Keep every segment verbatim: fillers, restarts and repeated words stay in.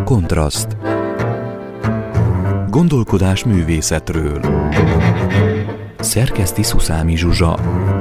Kontraszt. Gondolkodás művészetről. Szerkeszti Szuszámi Zsuzsa.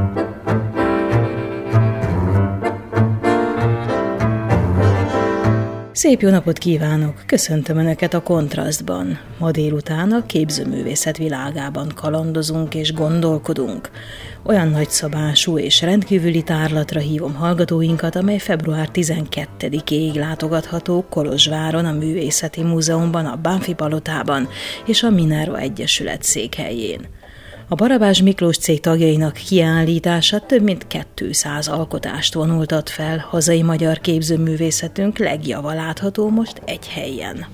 Szép jó napot kívánok! Köszöntöm Önöket a Kontrasztban. Ma délután a képzőművészet világában kalandozunk és gondolkodunk. Olyan nagyszabású és rendkívüli tárlatra hívom hallgatóinkat, amely február tizenkettedikéig látogatható Kolozsváron, a Művészeti Múzeumban, a Bánffy Palotában és a Minerva Egyesület székhelyén. A Barabás Miklós cég tagjainak kiállítása több mint kétszáz alkotást vonultat fel, hazai magyar képzőművészetünk legjava látható most egy helyen.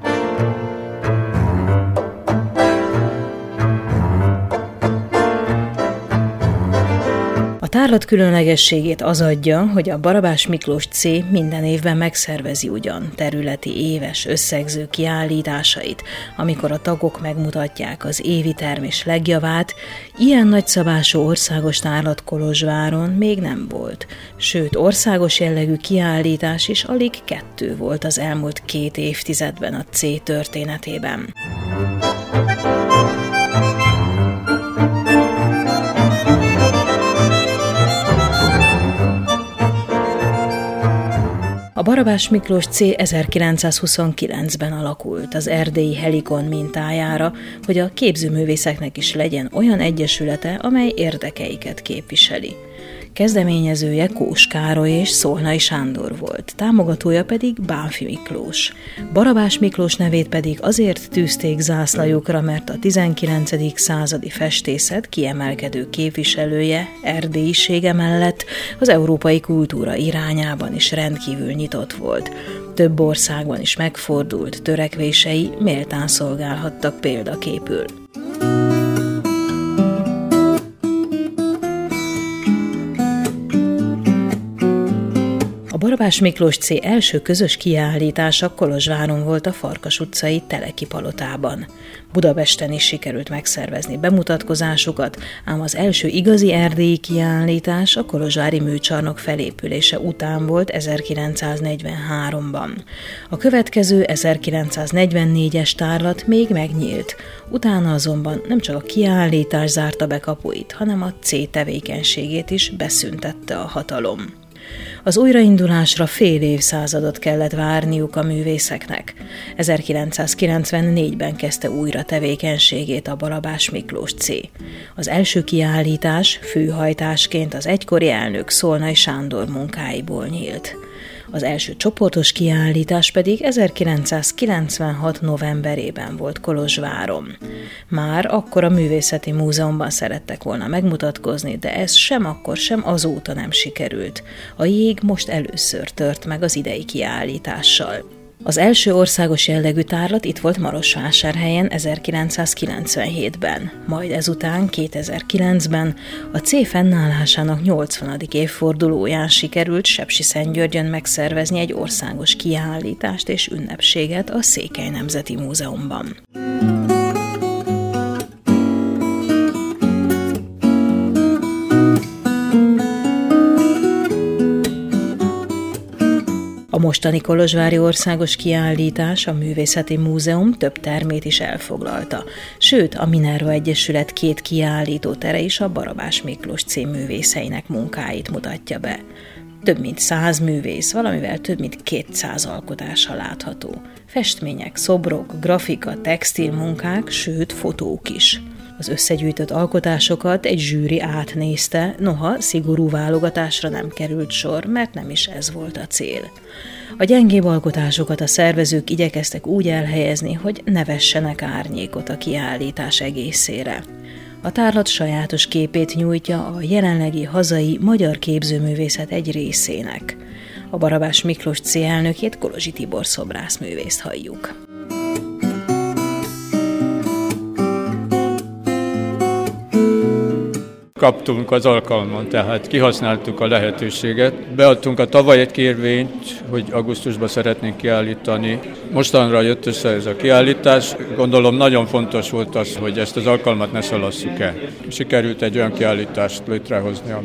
A tárlat különlegességét az adja, hogy a Barabás Miklós cég minden évben megszervezi ugyan területi éves összegző kiállításait, amikor a tagok megmutatják az évi termés legjavát. Ilyen nagyszabású országos tárlat Kolozsváron még nem volt, sőt országos jellegű kiállítás is alig kettő volt az elmúlt két évtizedben a cég történetében. A Barabás Miklós cég ezerkilencszázhuszonkilencben alakult az erdélyi Helikon mintájára, hogy a képzőművészeknek is legyen olyan egyesülete, amely érdekeiket képviseli. Kezdeményezője Kós Károly és Szolnay Sándor volt, támogatója pedig Bánffy Miklós. Barabás Miklós nevét pedig azért tűzték zászlajukra, mert a tizenkilencedik századi festészet kiemelkedő képviselője erdélyisége mellett az európai kultúra irányában is rendkívül nyitott volt. Több országban is megfordult, törekvései méltán szolgálhattak példaképül. A Barabás Miklós cég első közös kiállítása Kolozsváron volt a Farkas utcai Teleki Palotában. Budapesten is sikerült megszervezni bemutatkozásukat, ám az első igazi erdélyi kiállítás a kolozsvári műcsarnok felépülése után volt ezerkilencszáznegyvenháromban. A következő ezerkilencszáznegyvennégyes tárlat még megnyílt, utána azonban nem csak a kiállítás zárta be kapuit, hanem a cég tevékenységét is beszüntette a hatalom. Az újraindulásra fél évszázadot kellett várniuk a művészeknek. ezerkilencszázkilencvennégyben kezdte újra tevékenységét a Barabás Miklós cég. Az első kiállítás főhajtásként az egykori elnök Szolnay Sándor munkáiból nyílt. Az első csoportos kiállítás pedig ezerkilencszázkilencvenhat novemberében volt Kolozsváron. Már akkor a Művészeti Múzeumban szerettek volna megmutatkozni, de ez sem akkor, sem azóta nem sikerült. A jég most először tört meg az idei kiállítással. Az első országos jellegű tárlat itt volt Marosvásárhelyen ezerkilencszázkilencvenhétben, majd ezután kétezer-kilencben a cég fennállásának nyolcvanadik évfordulóján sikerült Sepsiszentgyörgyön megszervezni egy országos kiállítást és ünnepséget a Székely Nemzeti Múzeumban. A mostani kolozsvári országos kiállítás, a Művészeti Múzeum több termét is elfoglalta, sőt a Minerva Egyesület két kiállító tere is a Barabás Miklós cég művészeinek munkáit mutatja be. Több mint száz művész, valamivel több mint kétszáz alkotása látható. Festmények, szobrok, grafika, textil munkák, sőt fotók is. Az összegyűjtött alkotásokat egy zsűri átnézte, noha szigorú válogatásra nem került sor, mert nem is ez volt a cél. A gyengébb alkotásokat a szervezők igyekeztek úgy elhelyezni, hogy ne vessenek árnyékot a kiállítás egészére. A tárlat sajátos képét nyújtja a jelenlegi hazai magyar képzőművészet egy részének. A Barabás Miklós cég elnökét, Kolozsi Tibor szobrászművészt halljuk. Kaptunk az alkalmon, tehát kihasználtuk a lehetőséget. Beadtunk a tavaly egy kérvényt, hogy augusztusban szeretnénk kiállítani. Mostanra jött össze ez a kiállítás. Gondolom nagyon fontos volt az, hogy ezt az alkalmat ne szalasszuk el. Sikerült egy olyan kiállítást létrehozni, ami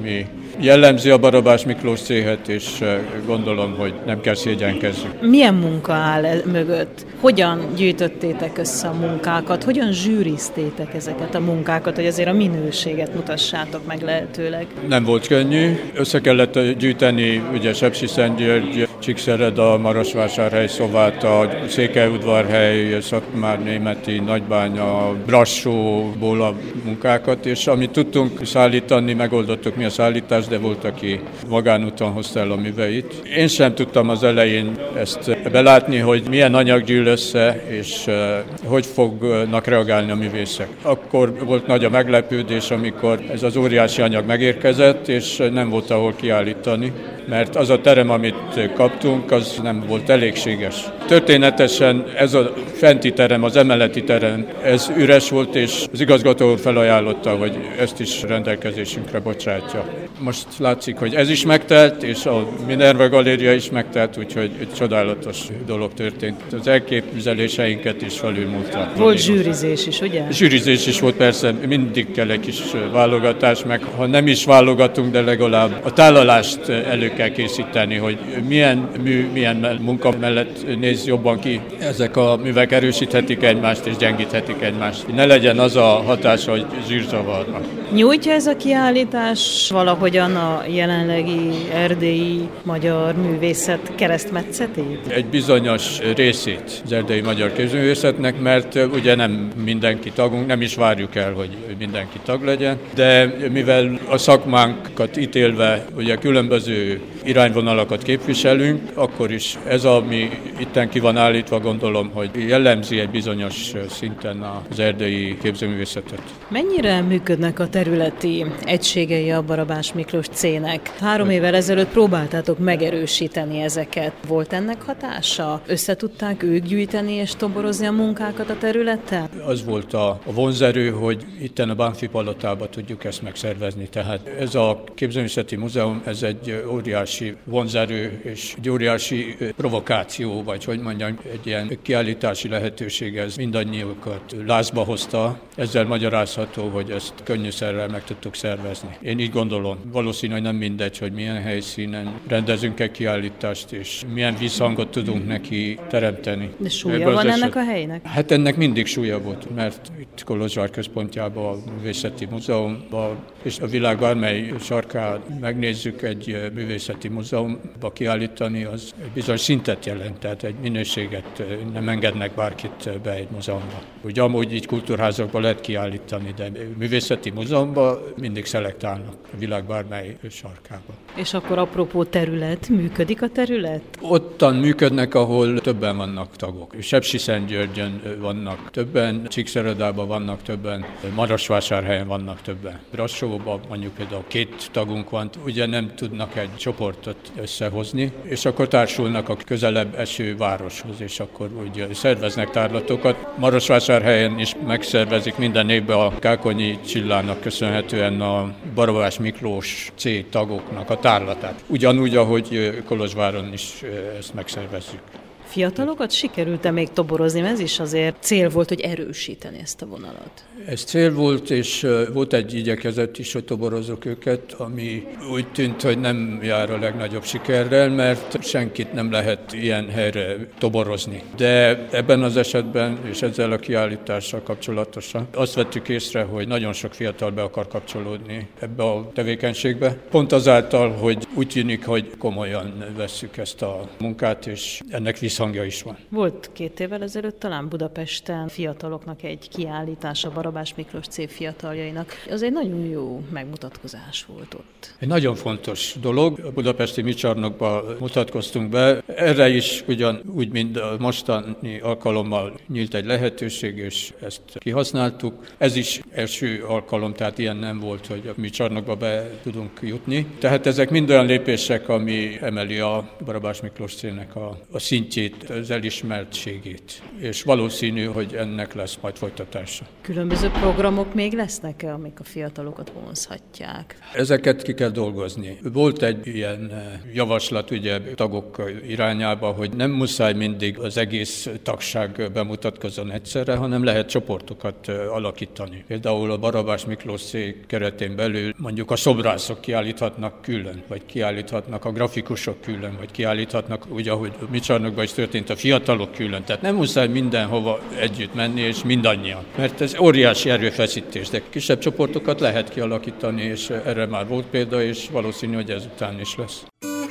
jellemzi a Barabás Miklós céhet, és gondolom, hogy nem kell szégyenkezzük. Milyen munka áll mögött? Hogyan gyűjtöttétek össze a munkákat? Hogyan zsűriztétek ezeket a munkákat, hogy azért a minőséget mutassátok meg lehetőleg? Nem volt könnyű. Össze kellett gyűjteni ugye Sepsiszentgyörgy, Csíkszereda, Marosvásárhely, Szováta, Székelyudvarhely, Szatmárnémeti, Nagybánya, Brassóból a munkákat, és amit tudtunk szállítani, megoldottuk mi a szállítást, de volt, aki magánúton hozta el a műveit. Én sem tudtam az elején ezt belátni, hogy milyen anyag gyűl össze, és uh, hogy fognak reagálni a művészek. Akkor volt nagy a meglepődés, amikor ez az óriási anyag megérkezett, és nem volt ahol kiállítani, mert az a terem, amit kaptunk, az nem volt elégséges. Történetesen ez a fenti terem, az emeleti terem, ez üres volt, és az igazgató úr felajánlotta, hogy ezt is rendelkezésünkre bocsátja. Most látszik, hogy ez is megtelt, és a Minerva Galéria is megtelt, úgyhogy egy csodálatos dolog történt. Az elképzeléseinket is felülmúlta. Volt zsűrizés is, ugye? Zsűrizés is volt, persze, mindig kell egy kis válogatás, meg ha nem is válogatunk, de legalább a tálalást elő kell készíteni, hogy milyen mű, milyen munka mellett néz jobban ki. Ezek a művek erősíthetik egymást és gyengíthetik egymást. Ne legyen az a hatás, hogy zsűrzavarnak. Nyújtja ez a kiállítás valahogyan a jelenlegi erdélyi magyar művészet keresztmetszetét? Egy bizonyos részét az erdélyi magyar képzőművészetnek, mert ugye nem mindenki tagunk, nem is várjuk el, hogy mindenki tag legyen, de mivel a szakmánkat ítélve ugye különböző irányvonalakat képviselünk, akkor is ez, ami itten ki van állítva, gondolom, hogy jellemzi egy bizonyos szinten az erdélyi képzőművészetet. Mennyire működnek a területi egységei a Barabás Miklós cének? Három évvel ezelőtt próbáltátok megerősíteni ezeket. Volt ennek hatása? Összetudták ők gyűjteni és toborozni a munkákat a területen? Az volt a vonzerő, hogy itten a Bánffy palotában tudjuk ezt megszervezni. Tehát ez a Képzőművészeti Múzeum, ez egy óriási vonzerő és egy óriási provokáció, vagy hogy mondjam, egy ilyen kiállítási lehetőség, ez mindannyiukat lázba hozta. Ezzel magyarázható, hogy ezt könnyűszerrel meg tudtuk szervezni. Én így gondolom. Valószínű, hogy nem mindegy, hogy milyen helyszínen rendezünk egy kiállítást, és milyen visszhangot tudunk neki teremteni. De súlya van ennek eset... a helynek? Hát ennek mindig súlya volt, mert itt Kolozsvár központjában, a Művészeti Múzeumban, és a világ bármely sarkán megnézzük egy művészeti múzeumba kiállítani, az bizony szintet jelent, tehát egy minőséget nem engednek bárkit be egy múzeumba. Ugye amúgy így kultúrházakban lehet kiállítani, de művészeti múzeumban mindig szelektálnak a világ bármely sarkában. És akkor apropó terület, működik a terület? Ottan működnek, ahol többen vannak tagok. Sepsiszentgyörgyön vannak többen, Csíkszeredában vannak többen, Marosvásárhelyen vannak többen. Brassóban mondjuk például két tagunk van, ugye nem tudnak egy csoportot összehozni, és akkor társulnak a közelebb eső városhoz, és akkor úgy szerveznek tárlatokat. Marosvásárhelyen is megszervezik minden évben a Kákonyi Csillának köszönhetően a Barabás Miklós C tagoknak a tárlatát. Ugyanúgy, ahogy Kolozsváron is ezt megszervezzük. Fiatalokat sikerült-e még toborozni? Ez is azért cél volt, hogy erősíteni ezt a vonalat. Ez cél volt, és volt egy igyekezet is, hogy toborozok őket, ami úgy tűnt, hogy nem jár a legnagyobb sikerrel, mert senkit nem lehet ilyen helyre toborozni. De ebben az esetben, és ezzel a kiállítással kapcsolatosan azt vettük észre, hogy nagyon sok fiatal be akar kapcsolódni ebbe a tevékenységbe. Pont azáltal, hogy úgy tűnik, hogy komolyan vesszük ezt a munkát, és ennek visszhangja is van. Volt két évvel ezelőtt talán Budapesten fiataloknak egy kiállítása, Barabás Miklós C fiataljainak. Az egy nagyon jó megmutatkozás volt ott. Egy nagyon fontos dolog. A budapesti műcsarnokban mutatkoztunk be. Erre is ugyan úgy, mint a mostani alkalommal nyílt egy lehetőség, és ezt kihasználtuk. Ez is első alkalom, tehát ilyen nem volt, hogy a műcsarnokba be tudunk jutni. Tehát ezek mind olyan lépések, ami emeli a Barabás Miklós C-nek a, a szintjét kicsit az elismertségét, és valószínű, hogy ennek lesz majd folytatása. Különböző programok még lesznek, amik a fiatalokat vonzhatják? Ezeket ki kell dolgozni. Volt egy ilyen javaslat ugye tagok irányába, hogy nem muszáj mindig az egész tagság bemutatkozzon egyszerre, hanem lehet csoportokat alakítani. Például a Barabás Miklós cég keretén belül mondjuk a szobrászok kiállíthatnak külön, vagy kiállíthatnak a grafikusok külön, vagy kiállíthatnak, úgy, ahogy mi csarnokban is történt, a fiatalok külön. Tehát nem muszáj mindenhova együtt menni, és mindannyian. Mert ez óriási erőfeszítés, de kisebb csoportokat lehet kialakítani, és erre már volt példa, és valószínű, hogy ezután is lesz.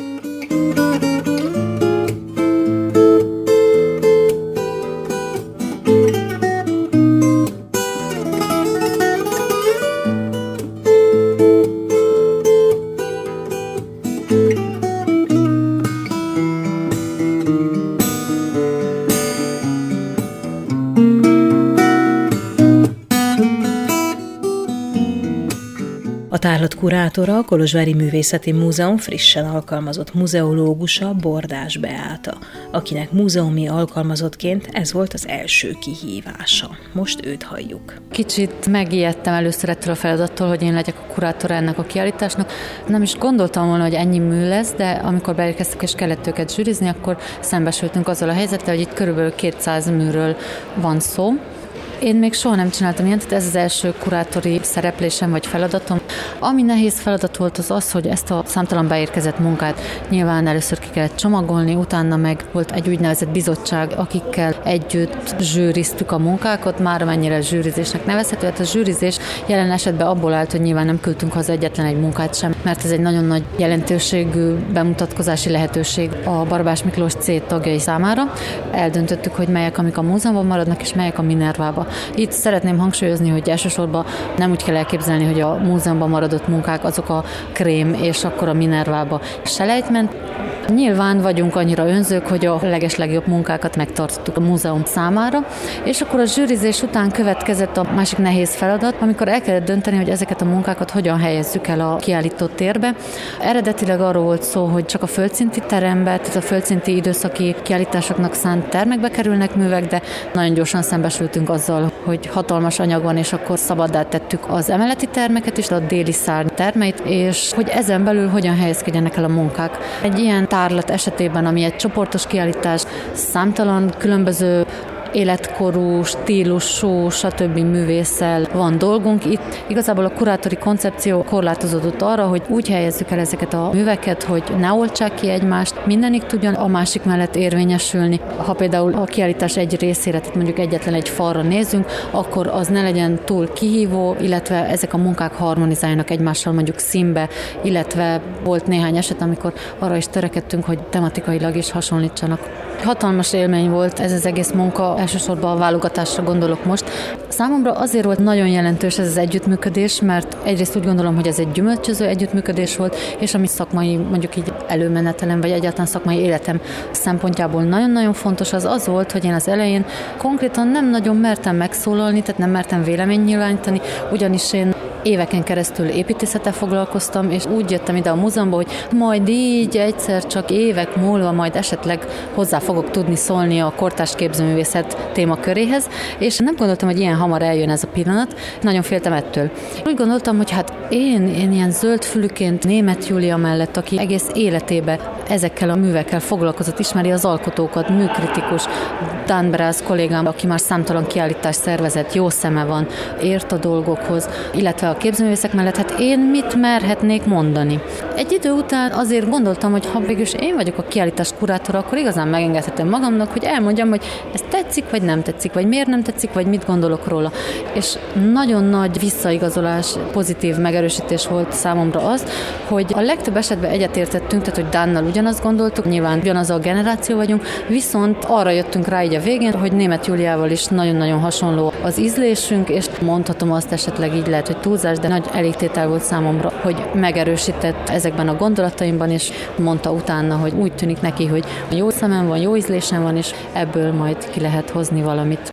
A tárlat kurátora, a Kolozsvári Művészeti Múzeum frissen alkalmazott muzeológusa, Bordás Beáta, akinek múzeumi alkalmazottként ez volt az első kihívása. Most őt halljuk. Kicsit megijedtem először ettől a feladattól, hogy én legyek a kurátora ennek a kiállításnak. Nem is gondoltam volna, hogy ennyi mű lesz, de amikor beérkeztek és kellett őket zsűrizni, akkor szembesültünk azzal a helyzettel, hogy itt körülbelül kétszáz műről van szó. Én még soha nem csináltam ilyet, tehát ez az első kurátori szereplésem vagy feladatom. Ami nehéz feladat volt az az, hogy ezt a számtalan beérkezett munkát nyilván először ki kellett csomagolni, utána meg volt egy úgynevezett bizottság, akikkel együtt zsűriztük a munkákat, már amennyire zsűrizésnek nevezhető. Hát a zsűrizés jelen esetben abból állt, hogy nyilván nem küldtünk haza egyetlen egy munkát sem, mert ez egy nagyon nagy jelentőségű bemutatkozási lehetőség a Barabás Miklós cég tagjai számára. Eldöntöttük, hogy melyek, amik a múzeumban maradnak, és melyek a Minervába. Itt szeretném hangsúlyozni, hogy elsősorban nem úgy kell elképzelni, hogy a múzeumban maradott munkák azok a krém, és akkor a Minervába selejtment. Nyilván vagyunk annyira önzők, hogy a legeslegjobb munkákat megtartottuk a múzeum számára, és akkor a zsűrizés után következett a másik nehéz feladat, amikor el kellett dönteni, hogy ezeket a munkákat hogyan helyezzük el a kiállító térbe. Eredetileg arról volt szó, hogy csak a földszinti terembe, tehát a földszinti időszaki kiállításoknak szánt termekbe kerülnek művek, de nagyon gyorsan szembesültünk azzal, hogy hatalmas anyag van, és akkor szabaddá tettük az emeleti termeket is, a déli szárny termeit, és hogy ezen belül hogyan helyezkedjenek el a munkák. Egy ilyen tárlat esetében, ami egy csoportos kiállítás, számtalan különböző életkorú, stílusú, stb. Művésszel van dolgunk. Itt igazából a kurátori koncepció korlátozódott arra, hogy úgy helyezzük el ezeket a műveket, hogy ne oltsák ki egymást, mindenik tudjon a másik mellett érvényesülni. Ha például a kiállítás egy részére, tehát mondjuk egyetlen egy falra nézünk, akkor az ne legyen túl kihívó, illetve ezek a munkák harmonizáljanak egymással mondjuk színbe, illetve volt néhány eset, amikor arra is törekedtünk, hogy tematikailag is hasonlítsanak. Hatalmas élmény volt ez az egész munka, elsősorban a válogatásra gondolok most. Számomra azért volt nagyon jelentős ez az együttműködés, mert egyrészt úgy gondolom, hogy ez egy gyümölcsöző együttműködés volt, és ami szakmai, mondjuk így előmenetelem, vagy egyáltalán szakmai életem szempontjából nagyon-nagyon fontos, az az volt, hogy én az elején konkrétan nem nagyon mertem megszólalni, tehát nem mertem véleményt nyilvánítani, ugyanis én éveken keresztül építészettel foglalkoztam, és úgy jöttem ide a múzeumba, hogy majd így egyszer csak évek múlva majd esetleg hozzá fogok tudni szólni a kortárs képzőművészet témaköréhez, és nem gondoltam, hogy ilyen hamar eljön ez a pillanat, nagyon féltem ettől. Úgy gondoltam, hogy hát én, én ilyen zöldfülűként Németh Júlia mellett, aki egész életében ezekkel a művekkel foglalkozott, ismeri az alkotókat, műkritikus, Dan Brász kollégám, aki már számtalan kiállítást szervezett, jó szeme van, ért a dolgokhoz, illetve a képzőművészek mellett, hát én mit merhetnék mondani. Egy idő után azért gondoltam, hogy ha végülis én vagyok a kiállítás kurátora, akkor igazán megengedhetem magamnak, hogy elmondjam, hogy ez tetszik, vagy nem tetszik, vagy miért nem tetszik, vagy mit gondolok róla. És nagyon nagy visszaigazolás, pozitív megerősítés volt számomra az, hogy a legtöbb esetben egyetértettünk, tehát hogy Dánnal ugyanazt gondoltuk, nyilván ugyanaz a generáció vagyunk, viszont arra jöttünk rá így a végén, hogy Németh Júliával is nagyon-nagyon hasonló az ízlésünk, és mondhatom azt, esetleg így lehet, hogy túlzás, de nagy elégtétel volt számomra, hogy megerősített ezekben a gondolataimban, és mondta utána, hogy úgy tűnik neki, hogy jó szemem van, jó ízlésem van, és ebből majd ki lehet hozni valamit.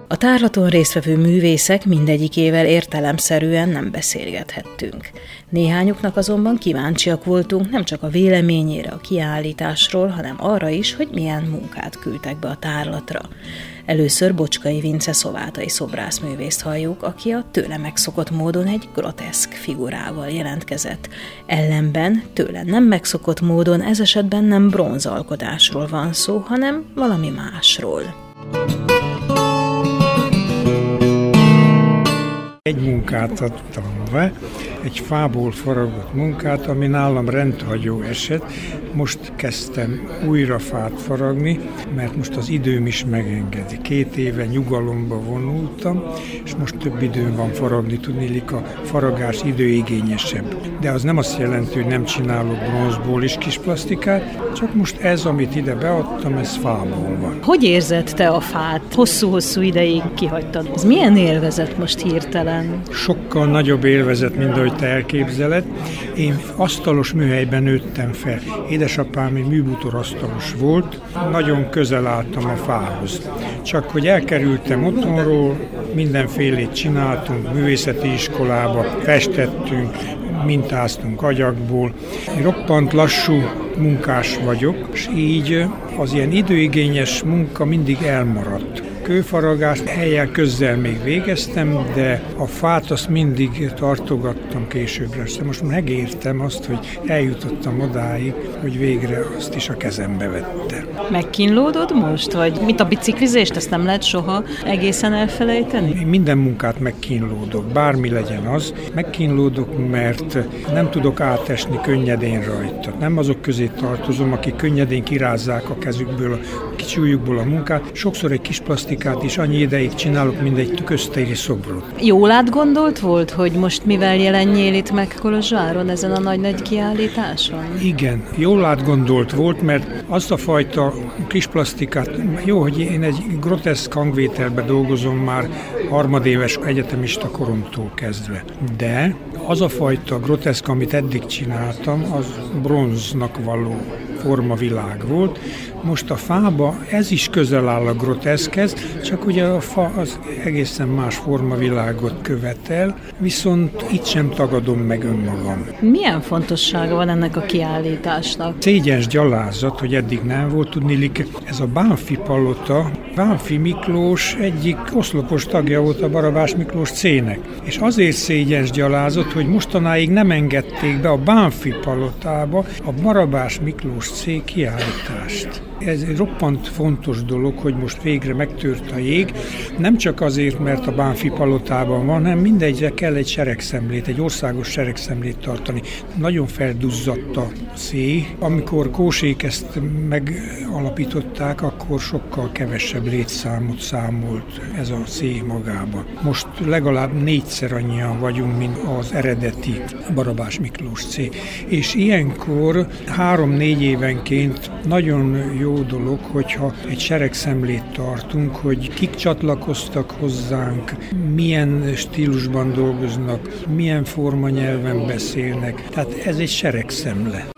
A tárlaton résztvevő művészek mindegyikével értelemszerűen nem beszélgethettünk. Néhányuknak azonban kíváncsiak voltunk nem csak a véleményére a kiállításról, hanem arra is, hogy milyen munkát küldtek be a tárlatra. Először Bocskai Vince szovátai szobrászművészt halljuk, aki a tőle megszokott módon egy groteszk figurával jelentkezett. Ellenben tőle nem megszokott módon ez esetben nem bronzalkotásról van szó, hanem valami másról. Egy munkát adtam be, egy fából faragott munkát, ami nálam rendhagyó eset. Most kezdtem újra fát faragni, mert most az időm is megengedi. Két éve nyugalomba vonultam, és most több időm van faragni, tudniillik a faragás időigényesebb. De az nem azt jelenti, hogy nem csinálok bronzból is kis plastikát, csak most ez, amit ide beadtam, ez fából van. Hogy érzed te a fát? Hosszú-hosszú ideig kihagytad. Ez milyen élvezet most hirtelen? Sokkal nagyobb élvezet, mint ahogy te elképzeled. Én asztalos műhelyben nőttem fel. Édesapám egy műbútorasztalos volt, nagyon közel álltam a fához. Csak hogy elkerültem otthonról, mindenfélét csináltunk, művészeti iskolába, festettünk, mintáztunk agyagból. Én roppant lassú munkás vagyok, és így az ilyen időigényes munka mindig elmaradt. Kőfaragást helyen közzel még végeztem, de a fát azt mindig tartogattam későbbre. Most megértem azt, hogy eljutottam odáig, hogy végre azt is a kezembe vettem. Megkínlódod most? Vagy mit a biciklizést? Ezt nem lehet soha egészen elfelejteni? Én minden munkát megkínlódok, bármi legyen az. Megkínlódok, mert nem tudok átesni könnyedén rajta. Nem azok közé tartozom, akik könnyedén kirázzák a kezükből, a kicsi ujjukból a munkát. Sokszor egy kis plastikát is annyi ideig csinálok, mint egy köztéri szobrot. Jól átgondolt volt, hogy most mivel jelenjél itt meg Kolozsváron ezen a nagy-nagy kiállításon? Igen, jól átgondolt volt, mert azt a fajta kis plastikát, jó, hogy én egy groteszk hangvételben dolgozom már harmadéves egyetemista koromtól kezdve, de az a fajta groteszk, amit eddig csináltam, az bronznak való formavilág volt. Most a fába ez is közel áll a groteszkhez, csak ugye a fa az egészen más formavilágot követel, viszont itt sem tagadom meg önmagam. Milyen fontossága van ennek a kiállításnak? Szégyens gyalázat, hogy eddig nem volt, tudniillik, ez a Bánffy palota, Bánffy Miklós egyik oszlopos tagja volt a Barabás Miklós cének. És azért szégyens gyalázat, hogy mostanáig nem engedték be a Bánffy palotába a Barabás Miklós cé kiállítást. Ez egy roppant fontos dolog, hogy most végre megtört a jég. Nem csak azért, mert a Bánffy palotában van, hanem mindegyre kell egy seregszemlét, egy országos seregszemlét tartani. Nagyon felduzzadt a széj. Amikor Kósék ezt megalapították, akkor sokkal kevesebb létszámot számolt ez a széj magában. Most legalább négyszer annyian vagyunk, mint az eredeti Barabás Miklós cé. És ilyenkor három-négy évenként nagyon jó jó dolog, hogyha egy seregszemlét tartunk, hogy kik csatlakoztak hozzánk, milyen stílusban dolgoznak, milyen formanyelven beszélnek. Tehát ez egy seregszemle.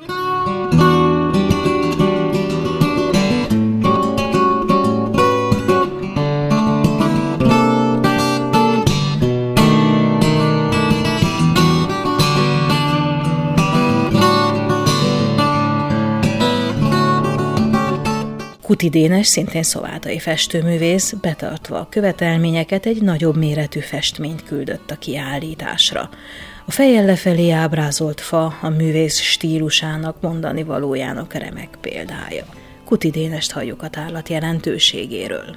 Kuti Dénes, szintén szovátai festőművész, betartva a követelményeket egy nagyobb méretű festményt küldött a kiállításra. A fejjel lefelé ábrázolt fa a művész stílusának, mondani valójának remek példája. Kuti Dénest halljuk a tárlat jelentőségéről.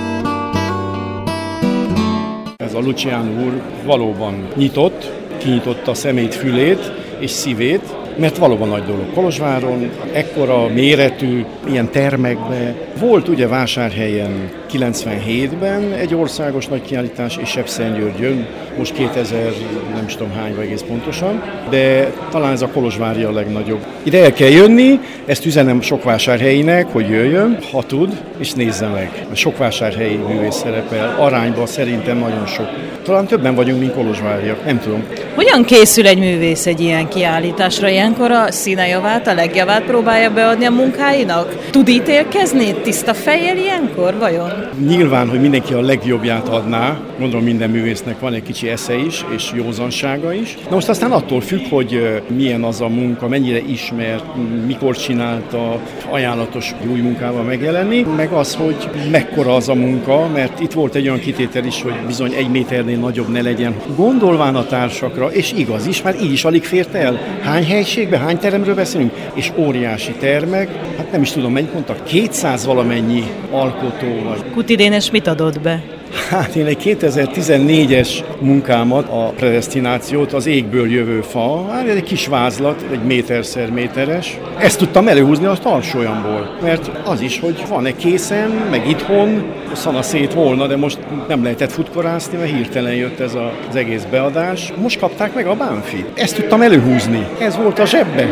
Ez a Luciano úr valóban nyitott, kinyitotta szemét, fülét és szívét, mert valóban nagy dolog Kolozsváron, ekkora méretű, ilyen termekben. Volt ugye Vásárhelyen kilencvenhétben egy országos nagy kiállítás, és Sepsiszentgyörgyön, most kétezer, nem is tudom hány vagy egész pontosan, de talán ez a kolozsvári a legnagyobb. Ide el kell jönni, ezt üzenem Sokvásárhelyinek, hogy jöjjön, ha tud, és nézze meg. A sokvásárhelyi művész szerepel, arányban szerintem nagyon sok. Talán többen vagyunk, mint kolozsváriak, nem tudom. Hogyan készül egy művész egy ilyen kiállításra? Ilyenkor a színejavát, a legjavát próbálja beadni a munkáinak? Tud ítélkezni tiszta fejjel ilyenkor, vajon? Nyilván, hogy mindenki a legjobbját adná, gondolom minden művésznek van egy kicsi esze is, és józansága is. Na most aztán attól függ, hogy milyen az a munka, mennyire ismert, mikor csinálta, ajánlatos új munkával megjelenni, meg az, hogy mekkora az a munka, mert itt volt egy olyan kitétel is, hogy bizony egy méternél nagyobb ne legyen. Gondolván a társakra, és igaz is, már így is alig fért el. Hány helyiségbe, hány teremről beszélünk? És óriási termek, hát nem is tudom, mennyit mondtak, kétszáz valamennyi alkotó vagy. Kuti Dénes mit adott be? Hát én egy kétezer-tizennégyes munkámat, a predesztinációt, az égből jövő fa, hát egy kis vázlat, egy méterszer méteres. Ezt tudtam előhúzni a tarsolyamból, mert az is, hogy van-e készen, meg itthon, szana szét volna, de most nem lehetett futkorászni, mert hirtelen jött ez az egész beadás. Most kapták meg a Bánfit. Ezt tudtam előhúzni. Ez volt a zsebbe.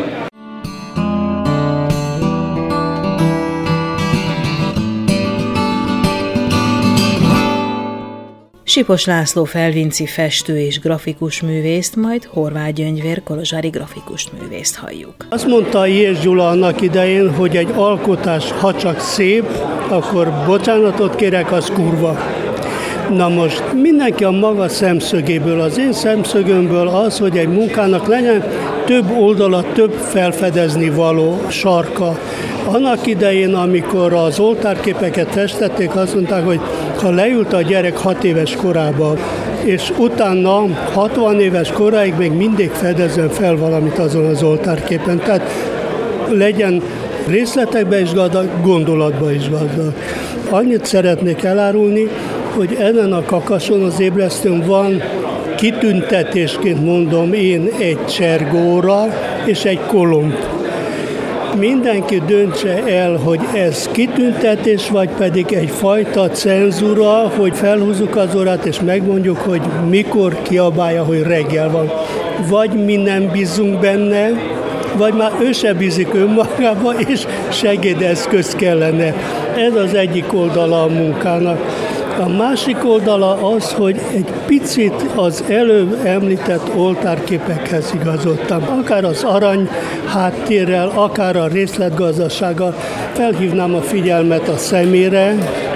Sipos László felvinci festő és grafikus művészt, majd Horváth Gyöngyvér kolozsvári grafikus művészt halljuk. Azt mondta Jéz Gyula annak idején, hogy egy alkotás, ha csak szép, akkor bocsánatot kérek, az kurva. Na most mindenki a maga szemszögéből, az én szemszögömből az, hogy egy munkának legyen több oldala, több felfedezni való sarka. Annak idején, amikor az oltárképeket festették, azt mondták, hogy ha leült a gyerek hat éves korába, és utána hatvan éves koráig még mindig fedezzen fel valamit azon az oltárképen. Tehát legyen részletekbe is gazdag, gondolatba is gazdag. Annyit szeretnék elárulni, hogy ezen a kakason, az ébresztőn van kitüntetésként mondom én egy csergóra és egy kolomb. Mindenki döntse el, hogy ez kitüntetés, vagy pedig egyfajta cenzúra, hogy felhúzzuk az órát, és megmondjuk, hogy mikor kiabálja, hogy reggel van. Vagy mi nem bízunk benne, vagy már ő se bízik önmagába, és segédeszköz kellene. Ez az egyik oldala a munkának. A másik oldala az, hogy egy picit az előbb említett oltárképekhez igazodtam. Akár az arany háttérrel, akár a részletgazdasággal felhívnám a figyelmet a szemére.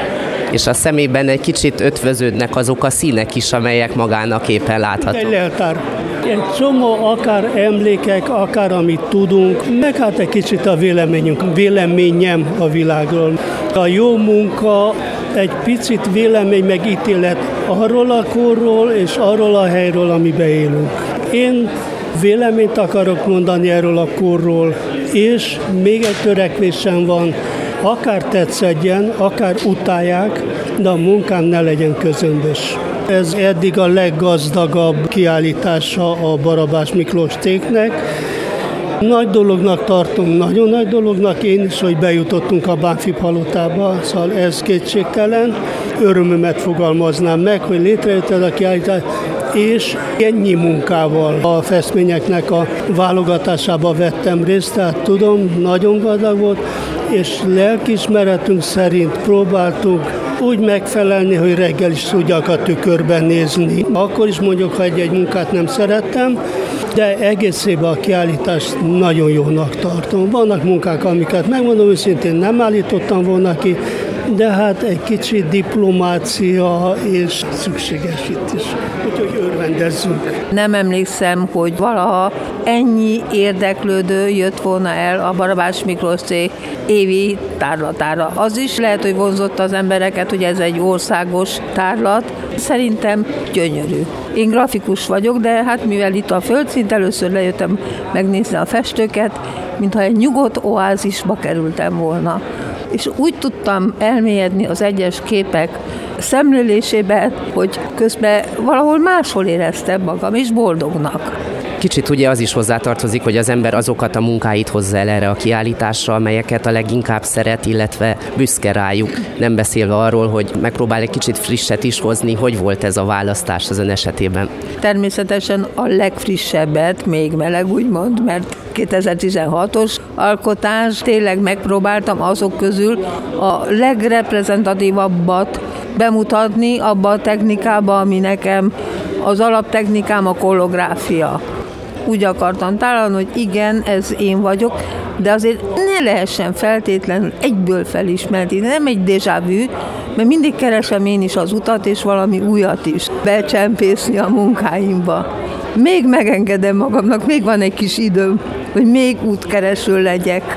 És a szemében egy kicsit ötvöződnek azok a színek is, amelyek magán a képen láthatók. Egy leltár. Egy csomó akár emlékek, akár amit tudunk, meg hát egy kicsit a véleményünk, véleményem a világról. A jó munka egy picit vélemény meg ítélet arról a korról és arról a helyről, amiben élünk. Én véleményt akarok mondani erről a korról, és még egy törekvésem van, akár tetszedjen, akár utálják, de a munkám ne legyen közömbös. Ez eddig a leggazdagabb kiállítása a Barabás Miklós cégnek. Nagy dolognak tartom, nagyon nagy dolognak én is, hogy bejutottunk a Bánfi palotába, szóval ez kétségtelen. Örömömet fogalmaznám meg, hogy létrejött ez a kiállítás, és ennyi munkával a festményeknek a válogatásába vettem részt, tehát tudom, nagyon gazdag volt, és lelkiismeretünk szerint próbáltuk úgy megfelelni, hogy reggel is tudjak a tükörben nézni. Akkor is mondjuk, ha egy-egy munkát nem szerettem, de egészében a kiállítást nagyon jónak tartom. Vannak munkák, amiket megmondom őszintén nem állítottam volna ki, de hát egy kicsi diplomácia és szükséges itt is. Úgyhogy örvendezzünk. Nem emlékszem, hogy valaha ennyi érdeklődő jött volna el a Barabás Miklós cég évi tárlatára. Az is lehet, hogy vonzotta az embereket, hogy ez egy országos tárlat. Szerintem gyönyörű. Én grafikus vagyok, de hát mivel itt a földszint, először lejöttem megnézni a festőket, mintha egy nyugodt oázisba kerültem volna. És úgy tudtam elmélyedni az egyes képek szemlélésébe, hogy közben valahol máshol éreztem magam, és boldognak. Kicsit ugye az is hozzátartozik, hogy az ember azokat a munkáit hozza el erre a kiállításra, amelyeket a leginkább szeret, illetve büszke rájuk. Nem beszélve arról, hogy megpróbál egy kicsit frisset is hozni. Hogy volt ez a választás az ön esetében? Természetesen a legfrissebbet, még meleg úgymond, mert kétezer-tizenhatos alkotás, tényleg megpróbáltam azok közül a legreprezentatívabbat bemutatni abba a technikába, ami nekem az alaptechnikám a kollográfia. Úgy akartam találni, hogy igen, ez én vagyok, de azért ne lehessen feltétlenül egyből felismerni, nem egy déjà vu, mert mindig keresem én is az utat, és valami újat is becsempészni a munkáimba. Még megengedem magamnak, még van egy kis időm, hogy még útkereső legyek.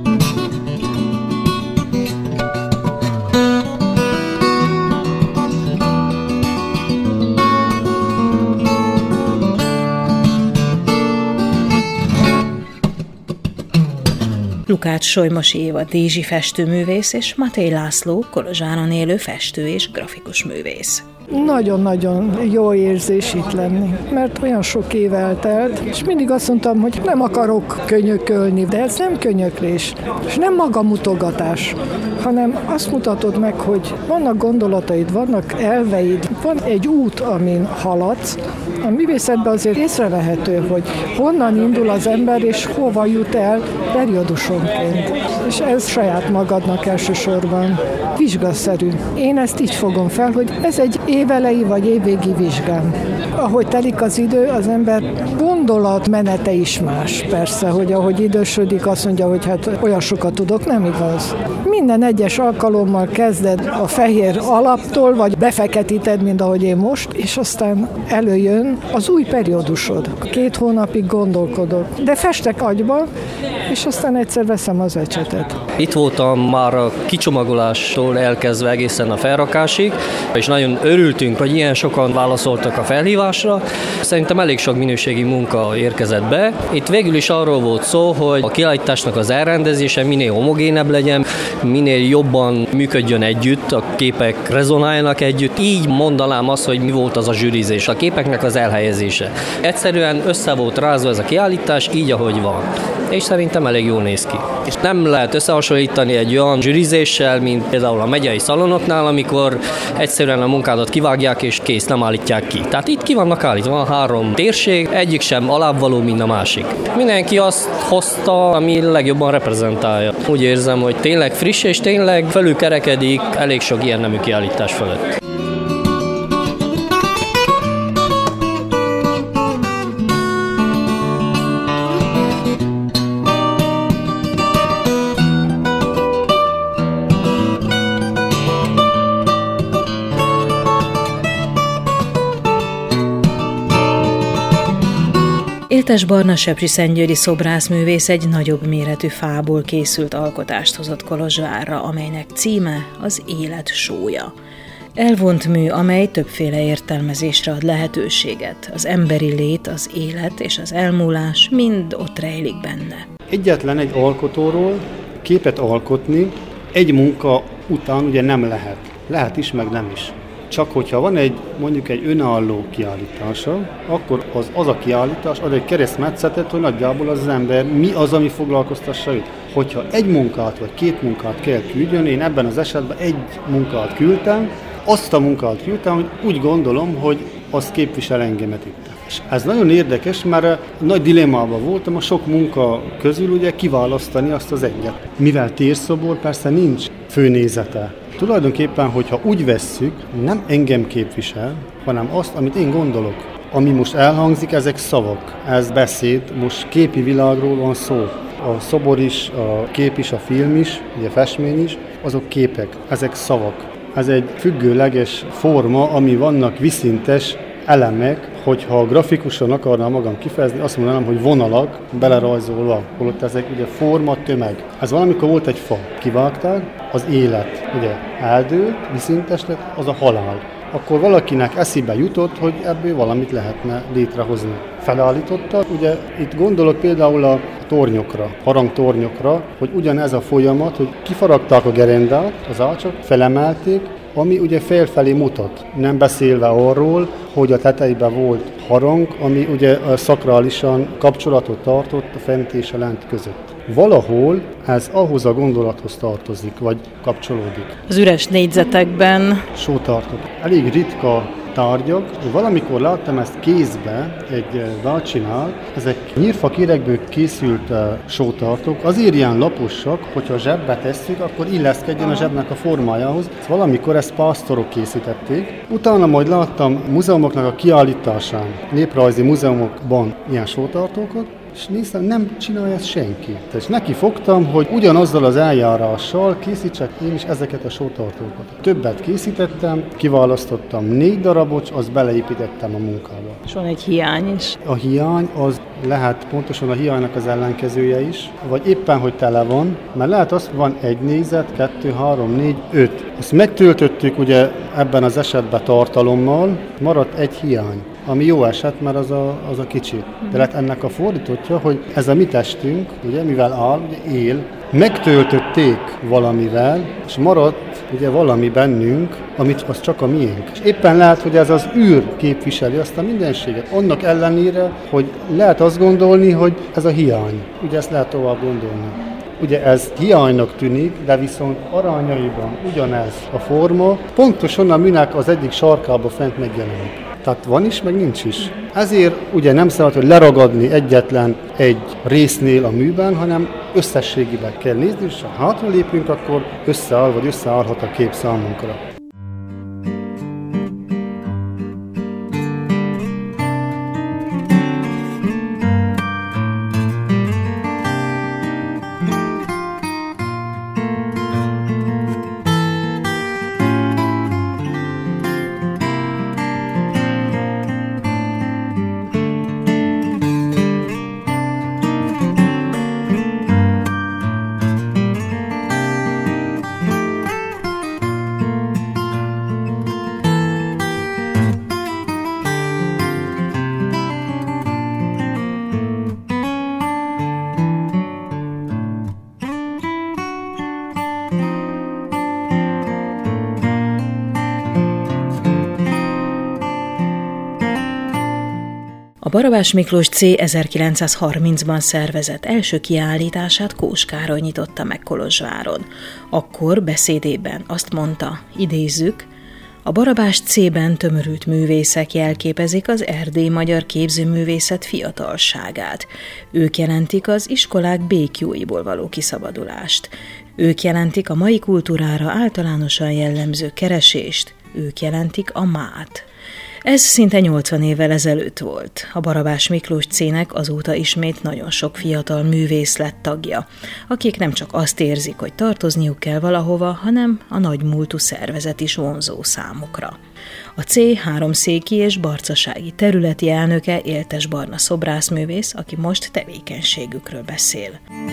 Lukács Solymos Éva dézsi festőművész és Matély László Kolozsváron élő festő és grafikus művész. Nagyon-nagyon jó érzés itt lenni, mert olyan sok év eltelt, és mindig azt mondtam, hogy nem akarok könyökölni, de ez nem könyöklés, és nem magamutogatás, hanem azt mutatod meg, hogy vannak gondolataid, vannak elveid, van egy út, amin haladsz. A művészetben azért észrevehető, hogy honnan indul az ember, és hova jut el periódusonként. És ez saját magadnak elsősorban vizsgaszerű. Én ezt így fogom fel, hogy ez egy évelei vagy évvégi vizsgám. Ahogy telik az idő, az ember gondolatmenete is más. Persze, hogy ahogy idősödik, azt mondja, hogy hát olyan sokat tudok, nem igaz. Minden egyes alkalommal kezded a fehér alaptól, vagy befeketíted, mint ahogy én most, és aztán előjön az új periódusod. Két hónapig gondolkodok, de festek agyba, és aztán egyszer veszem az ecsetet. Itt voltam már a kicsomagolástól elkezdve egészen a felrakásig, és nagyon örültünk, hogy ilyen sokan válaszoltak a felhívásra. Szerintem elég sok minőségi munka érkezett be. Itt végül is arról volt szó, hogy a kiállításnak az elrendezése minél homogénebb legyen, minél jobban működjön együtt, a képek rezonáljanak együtt. Így mondanám azt, hogy mi volt az a zsűrizés, a képeknek az elhelyezése. Egyszerűen össze volt rázva ez a kiállítás, így ahogy van. És szerintem elég jól néz ki. És nem lehet összehasonlítani egy olyan zsűrizéssel, mint például a megyei szalonoknál, amikor egyszerűen a munkádat kivágják és kész, nem állítják ki. Tehát itt ki vannak állítva, van három térség, egyik sem alábbvaló, mint a másik. Mindenki azt hozta, ami legjobban reprezentálja. Úgy érzem, hogy tényleg friss és tényleg felülkerekedik elég sok ilyen nemű kiállítás fölött. Éltes Barna sepsiszentgyőri szobrászművész egy nagyobb méretű fából készült alkotást hozott Kolozsvárra, amelynek címe az Élet sója. Elvont mű, amely többféle értelmezésre ad lehetőséget. Az emberi lét, az élet és az elmúlás mind ott rejlik benne. Egyetlen egy alkotóról képet alkotni egy munka után ugye nem lehet. Lehet is, meg nem is. Csak hogyha van egy, mondjuk egy önálló kiállítása, akkor az, az a kiállítás ad egy keresztmetszetet, hogy nagyjából az, az ember mi az, ami foglalkoztassa őt. Hogyha egy munkát vagy két munkát kell küldjön, én ebben az esetben egy munkát küldtem, azt a munkát küldtem, hogy úgy gondolom, hogy az képvisel engemet itt. És ez nagyon érdekes, mert nagy dilemmában voltam a sok munka közül ugye kiválasztani azt az egyet. Mivel térszobor, persze nincs főnézete. Tulajdonképpen, hogyha úgy vesszük, nem engem képvisel, hanem azt, amit én gondolok. Ami most elhangzik, ezek szavak, ez beszéd, most képi világról van szó. A szobor is, a kép is, a film is, ugye festmény is, azok képek, ezek szavak. Ez egy függőleges forma, ami vannak viszintes elemek, hogyha grafikusan akarnám magam kifejezni, azt mondanám, hogy vonalak belerajzolva, holott ezek ugye forma, tömeg. Ez valamikor volt egy fa, kivágták, az élet ugye eldőlt, viszintes lett, az a halál. Akkor valakinek eszébe jutott, hogy ebből valamit lehetne létrehozni. Felállította, ugye itt gondolok például a tornyokra, harangtornyokra, hogy ugyanez a folyamat, hogy kifaragták a gerendát, az ácsot, felemelték, ami ugye felfelé mutat, nem beszélve arról, hogy a tetejében volt harang, ami ugye szakrálisan kapcsolatot tartott a fent és a lent között. Valahol ez ahhoz a gondolathoz tartozik, vagy kapcsolódik. Az üres négyzetekben Sótartok. Elég ritka tárgyak. Valamikor láttam ezt kézbe egy bácsinál, ezek nyírfakérekből készült sótartók, azért ilyen laposak, hogyha zsebbe tesszük, akkor illeszkedjen a zsebnek a formájához. Valamikor ezt pásztorok készítették. Utána majd láttam múzeumoknak a kiállításán, néprajzi múzeumokban ilyen sótartókat, és néztem, nem csinálja ezt senki. Tehát neki fogtam, hogy ugyanazzal az eljárással készítsek én is ezeket a sótartókat. Többet készítettem, kiválasztottam négy darabot, azt beleépítettem a munkába. És van egy hiány is. A hiány az lehet pontosan a hiánynak az ellenkezője is, vagy éppen, hogy tele van, mert lehet az, hogy van egy négyzet, kettő, három, négy, öt. Ezt megtöltöttük ugye ebben az esetben tartalommal, maradt egy hiány, ami jó eset, mert az a, az a kicsi. De lehet ennek a fordítottja, hogy ez a mi testünk, ugye, mivel áll, ugye él, megtöltötték valamivel, és maradt ugye valami bennünk, amit az csak a miénk. És éppen lehet, hogy ez az űr képviseli azt a mindenséget. Annak ellenére, hogy lehet azt gondolni, hogy ez a hiány. Ugye ezt lehet tovább gondolni. Ugye ez hiánynak tűnik, de viszont arányaiban ugyanez a forma, pontosan a műnek az egyik sarkába fent megjelenik. Tehát van is, meg nincs is. Ezért ugye nem szabad, hogy leragadni egyetlen egy résznél a műben, hanem összességében kell nézni, és ha hátra lépünk, akkor összeáll, vagy összeállhat a kép számunkra. A Barabás Miklós C. ezerkilencszázharmincban szervezett első kiállítását Kós Károly nyitotta meg Kolozsváron. Akkor beszédében azt mondta, idézzük, a Barabás C-ben tömörült művészek jelképezik az erdélyi magyar képzőművészet fiatalságát. Ők jelentik az iskolák békjóiból való kiszabadulást. Ők jelentik a mai kultúrára általánosan jellemző keresést. Ők jelentik a mát. Ez szinte nyolcvan évvel ezelőtt volt. A Barabás Miklós C-nek azóta ismét nagyon sok fiatal művész lett tagja, akik nem csak azt érzik, hogy tartozniuk kell valahova, hanem a nagymúltú szervezet is vonzó számukra. A C háromszéki és barcasági területi elnöke Éltes Barna szobrászművész, aki most tevékenységükről beszél.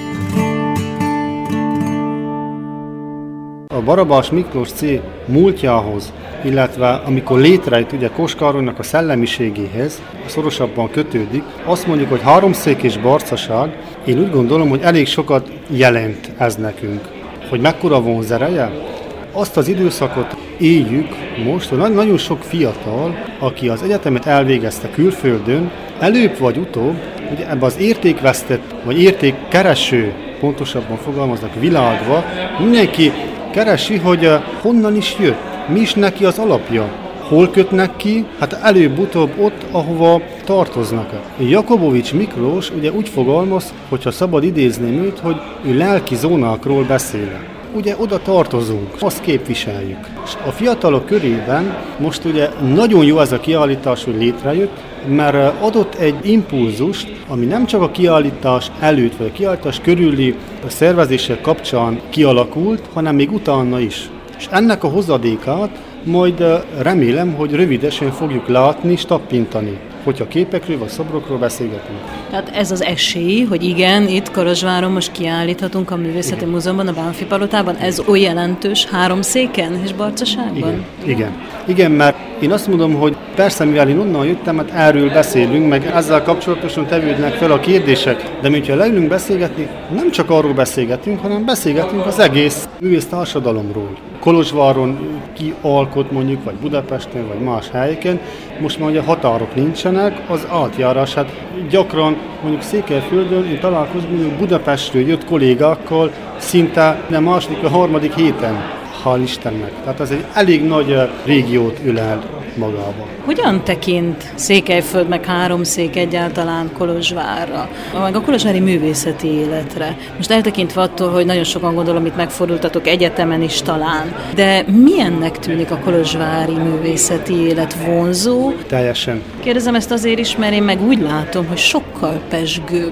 A Barabás Miklós C múltjához, illetve amikor létrejött ugye Kós Károlynak a szellemiségéhez, szorosabban kötődik, azt mondjuk, hogy háromszék és barcaság, én úgy gondolom, hogy elég sokat jelent ez nekünk. Hogy mekkora vonzereje? Azt az időszakot éljük most, hogy nagyon sok fiatal, aki az egyetemet elvégezte külföldön, előbb vagy utóbb, ugye ebbe az értékvesztett, vagy értékkereső, pontosabban fogalmaznak, világba, mindenki keresi, hogy honnan is jött, mi is neki az alapja, hol kötnek ki, hát előbb-utóbb ott, ahova tartoznak. Jakobovics Miklós ugye úgy fogalmaz, hogyha szabad idézném őt, hogy ő lelki zónákról beszél. Ugye oda tartozunk, azt képviseljük. És a fiatalok körében most ugye nagyon jó ez a kiállítás, hogy létrejött, mert adott egy impulzust, ami nem csak a kiállítás előtt, vagy a kiállítás körüli szervezések kapcsán kialakult, hanem még utána is. És ennek a hozadékát majd remélem, hogy rövidesen fogjuk látni és tappintani, hogyha képekről vagy szobrokról beszélgetünk. Tehát ez az esély, hogy igen, itt Kolozsváron most kiállíthatunk a Művészeti igen. Múzeumban, a Bánffy Palotában, ez oly jelentős háromszéken és barcaságban? Igen. Igen. Igen, mert én azt mondom, hogy persze, mivel én onnan jöttem, hát erről beszélünk, meg ezzel kapcsolatosan tevődnek fel a kérdések, de mi, ha leülünk beszélgetni, nem csak arról beszélgetünk, hanem beszélgetünk az egész művész társadalomról. Kolozsváron ki alkot mondjuk, vagy Budapesten, vagy más helyeken, most már ugye határok nincsenek, az átjárás, hát gyakran mondjuk Székelyföldön én találkozom, mondjuk Budapestről jött kollégákkal szinte a második, a harmadik héten. Hál' Istennek. Tehát ez egy elég nagy régiót ölel magába. Hogyan tekint Székelyföld meg Háromszék egyáltalán Kolozsvárra, meg a kolozsvári művészeti életre? Most eltekintve attól, hogy nagyon sokan gondolom, itt megfordultatok egyetemen is talán, de milyennek tűnik a kolozsvári művészeti élet, vonzó? Teljesen. Kérdezem ezt azért is, mert én meg úgy látom, hogy sokkal pezsgőbb,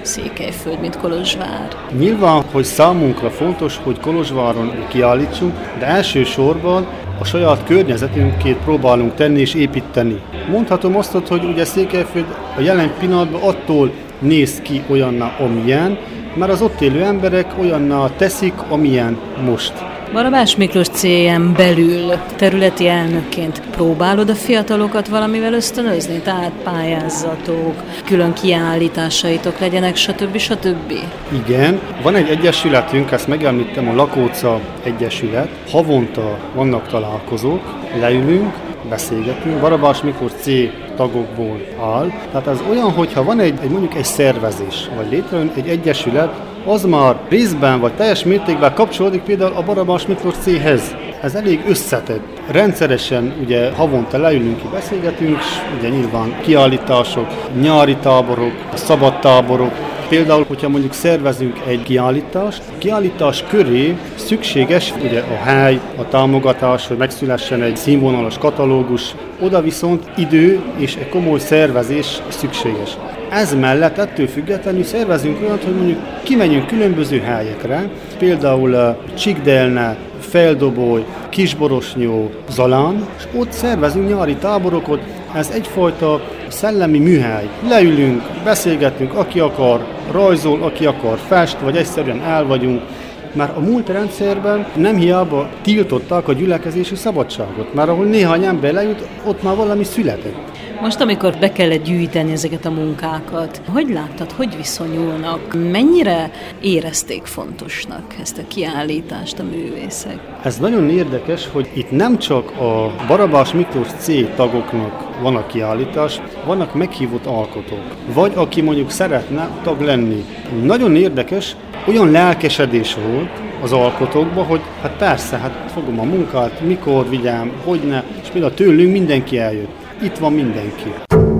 Székelyföld, mint Kolozsvár? Nyilván, hogy számunkra fontos, hogy Kolozsváron kiállítsunk, de elsősorban a saját környezetünkét próbálunk tenni és építeni. Mondhatom azt, hogy ugye Székelyföld a jelen pillanatban attól néz ki olyanná, amilyen, mert az ott élő emberek olyanná teszik, amilyen most. Barabás Miklós cé-en belül területi elnökként próbálod a fiatalokat valamivel ösztönözni? Tehát pályázatok, külön kiállításaitok legyenek, stb. stb. Igen, van egy egyesületünk, ezt megemlítem, a Lakóca Egyesület. Havonta vannak találkozók, leülünk, beszélgetünk. Barabás Miklós cé tagokból áll. Tehát ez olyan, hogyha van egy, egy mondjuk egy szervezés, vagy létrejön egy egyesület, az már részben vagy teljes mértékben kapcsolódik például a Barabás Miklós céhez. Ez elég összetett. Rendszeresen ugye havonta leülünk ki, beszélgetünk, és ugye nyilván kiállítások, nyári táborok, szabadtáborok. Például, hogyha mondjuk szervezünk egy kiállítást, a kiállítás köré szükséges ugye a hely, a támogatás, hogy megszülessen egy színvonalas katalógus, oda viszont idő és egy komoly szervezés szükséges. Ez mellett ettől függetlenül szervezünk olyat, hogy mondjuk kimenjünk különböző helyekre, például Csíkdelne, Feldoboly, Kisborosnyó, Zalán, és ott szervezünk nyári táborokat. Ez egyfajta szellemi műhely. Leülünk, beszélgetünk, aki akar, rajzol, aki akar, fest, vagy egyszerűen el vagyunk. Már a múlt rendszerben nem hiába tiltották a gyülekezési szabadságot, már ahol néhány ember lejut, ott már valami született. Most, amikor be kellett gyűjteni ezeket a munkákat, hogy láttad, hogy viszonyulnak? Mennyire érezték fontosnak ezt a kiállítást a művészek? Ez nagyon érdekes, hogy itt nem csak a Barabás Miklós cé tagoknak van a kiállítás, vannak meghívott alkotók, vagy aki mondjuk szeretne tag lenni. Nagyon érdekes, olyan lelkesedés volt az alkotókban, hogy hát persze, hát fogom a munkát, mikor vigyám, hogyne, és például tőlünk mindenki eljött. Itt van mindenki.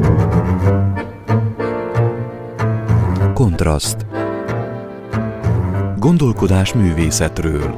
Kontraszt. Gondolkodás művészetről.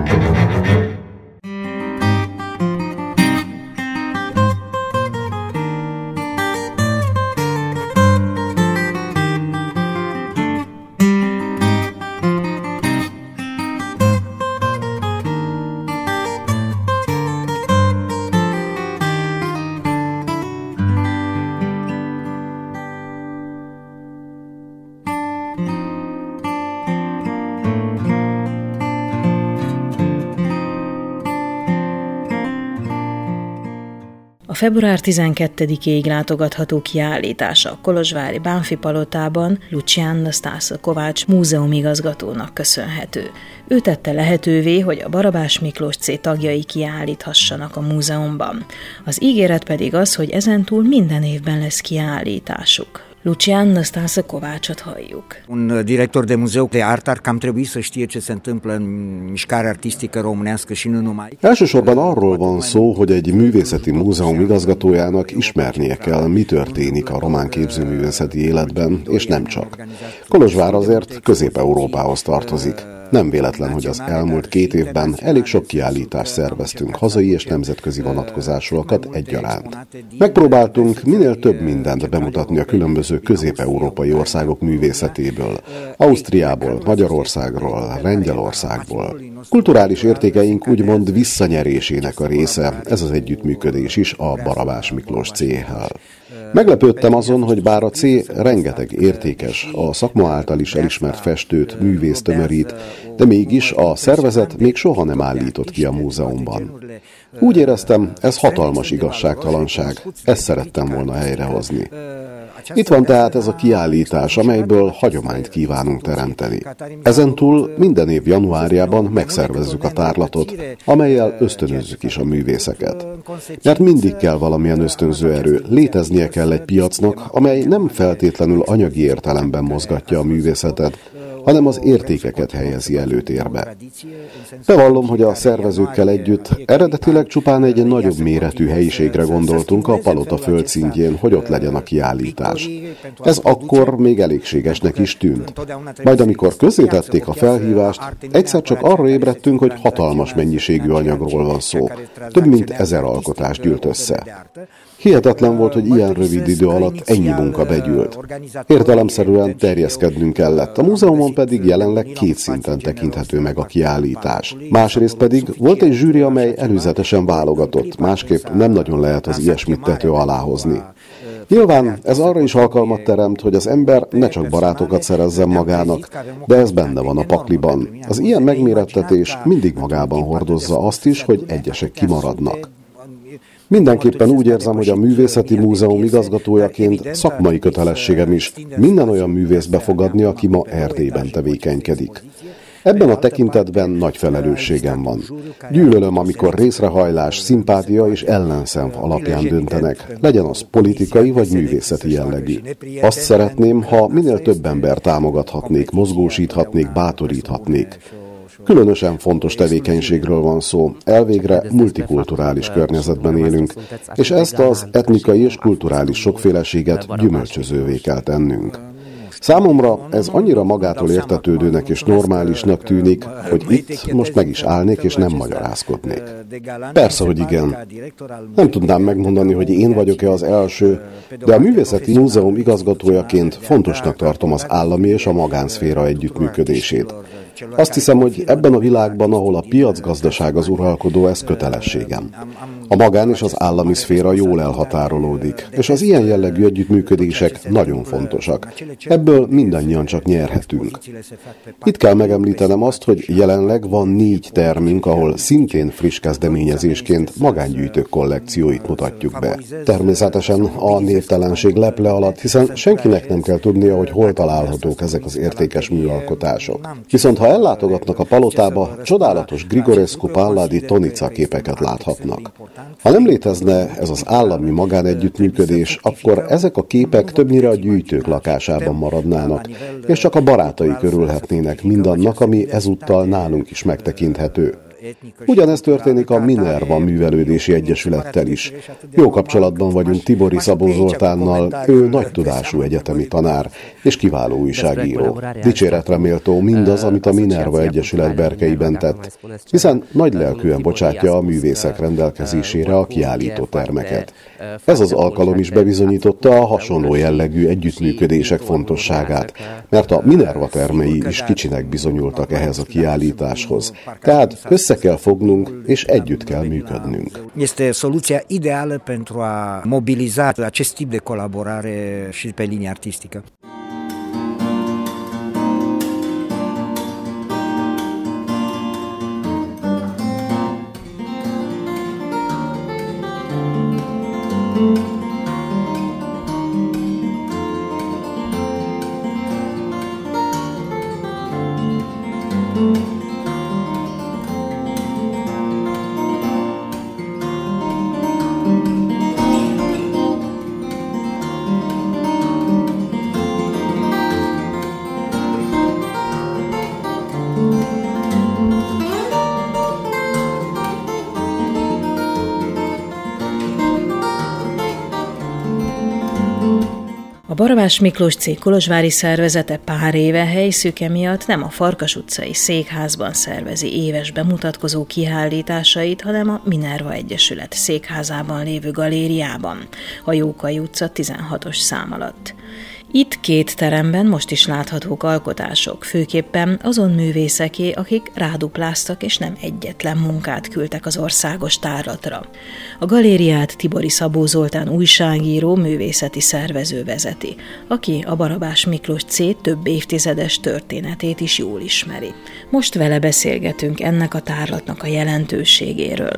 A február tizenkettedikéig látogatható kiállítása a kolozsvári Bánffy palotában Lucian Nastase Kovács múzeumigazgatónak köszönhető. Ő tette lehetővé, hogy a Barabás Miklós cé tagjai kiállíthassanak a múzeumban. Az ígéret pedig az, hogy ezentúl minden évben lesz kiállításuk. Lucian Nastase Kovácsot halljuk. Un director de muzeu de art ar cam trebui să știe ce se întâmplă în mișcarea artistică românească și nu numai. Elsősorban arról van szó, hogy egy művészeti múzeum igazgatójának ismernie kell, mi történik a román képzőművészeti életben, és nem csak. Kolozsvár azért Közép-Európához tartozik. Nem véletlen, hogy az elmúlt két évben elég sok kiállítást szerveztünk, hazai és nemzetközi vonatkozásúakat egyaránt. Megpróbáltunk minél több mindent bemutatni a különböző közép-európai országok művészetéből, Ausztriából, Magyarországról, Lengyelországból. Kulturális értékeink úgymond visszanyerésének a része, ez az együttműködés is a Barabás Miklós céhel. Meglepődtem azon, hogy bár a cé rengeteg értékes, a szakma által is elismert festőt, művészt tömörít, de mégis a szervezet még soha nem állított ki a múzeumban. Úgy éreztem, ez hatalmas igazságtalanság, ezt szerettem volna helyrehozni. Itt van tehát ez a kiállítás, amelyből hagyományt kívánunk teremteni. Ezentúl minden év januárjában megszervezzük a tárlatot, amellyel ösztönözzük is a művészeket. Mert mindig kell valamilyen ösztönző erő, léteznie kell egy piacnak, amely nem feltétlenül anyagi értelemben mozgatja a művészetet, hanem az értékeket helyezi előtérbe. Bevallom, hogy a szervezőkkel együtt eredetileg csupán egy nagyobb méretű helyiségre gondoltunk a palota földszintjén, hogy ott legyen a kiállítás. Ez akkor még elégségesnek is tűnt. Majd amikor közzétették a felhívást, egyszer csak arra ébredtünk, hogy hatalmas mennyiségű anyagról van szó. Több mint ezer alkotás gyűlt össze. Hihetetlen volt, hogy ilyen rövid idő alatt ennyi munka begyűlt. Értelemszerűen terjeszkednünk kellett, a múzeumon pedig jelenleg két szinten tekinthető meg a kiállítás. Másrészt pedig volt egy zsűri, amely előzetesen válogatott, másképp nem nagyon lehet az ilyesmit tető alá hozni. Nyilván ez arra is alkalmat teremt, hogy az ember ne csak barátokat szerezzen magának, de ez benne van a pakliban. Az ilyen megmérettetés mindig magában hordozza azt is, hogy egyesek kimaradnak. Mindenképpen úgy érzem, hogy a Művészeti Múzeum igazgatójaként szakmai kötelességem is minden olyan művészt befogadni, aki ma Erdélyben tevékenykedik. Ebben a tekintetben nagy felelősségem van. Gyűlölöm, amikor részrehajlás, szimpátia és ellenszenv alapján döntenek, legyen az politikai vagy művészeti jellegű. Azt szeretném, ha minél több ember támogathatnék, mozgósíthatnék, bátoríthatnék. Különösen fontos tevékenységről van szó, elvégre multikulturális környezetben élünk, és ezt az etnikai és kulturális sokféleséget gyümölcsözővé kell tennünk. Számomra ez annyira magától értetődőnek és normálisnak tűnik, hogy itt most meg is állnék és nem magyarázkodnék. Persze, hogy igen. Nem tudnám megmondani, hogy én vagyok-e az első, de a Művészeti Múzeum igazgatójaként fontosnak tartom az állami és a magánszféra együttműködését. Azt hiszem, hogy ebben a világban, ahol a piacgazdaság az uralkodó, ez kötelességem. A magán és az állami szféra jól elhatárolódik, és az ilyen jellegű együttműködések nagyon fontosak. Ebből mindannyian csak nyerhetünk. Itt kell megemlítenem azt, hogy jelenleg van négy termünk, ahol szintén friss kezdeményezésként magángyűjtők kollekcióit mutatjuk be. Természetesen a névtelenség leple alatt, hiszen senkinek nem kell tudnia, hogy hol találhatók ezek az értékes műalkotások. Viszont ha ellátogatnak a palotába, csodálatos Grigorescu Palladi Tonica képeket láthatnak. Ha nem létezne ez az állami magánegyüttműködés, akkor ezek a képek többnyire a gyűjtők lakásában maradnának, és csak a barátai körülhetnének mindannak, ami ezúttal nálunk is megtekinthető. Ugyanez történik a Minerva Művelődési Egyesülettel is. Jó kapcsolatban vagyunk Tibori Szabó Zoltánnal, ő nagy tudású egyetemi tanár és kiváló újságíró. Dicséretre méltó mindaz, amit a Minerva Egyesület berkeiben tett, hiszen nagylelkűen bocsátja a művészek rendelkezésére a kiállító termeket. Ez az alkalom is bebizonyította a hasonló jellegű együttműködések fontosságát, mert a Minerva termei is kicsinek bizonyultak ehhez a kiállításhoz. Tehát össze kell fognunk, és együtt kell működnünk. Este soluția ideală pentru a mobiliza acest tip de colaborare și pe linie artistică. A Barabás Miklós cég kolozsvári szervezete pár éve helyszűke miatt nem a Farkas utcai székházban szervezi éves bemutatkozó kiállításait, hanem a Minerva Egyesület székházában lévő galériában, a Jókai utca tizenhatos szám alatt. Itt két teremben most is láthatók alkotások, főképpen azon művészeké, akik rádupláztak és nem egyetlen munkát küldtek az országos tárlatra. A galériát Tibori Szabó Zoltán újságíró, művészeti szervező vezeti, aki a Barabás Miklós cég több évtizedes történetét is jól ismeri. Most vele beszélgetünk ennek a tárlatnak a jelentőségéről.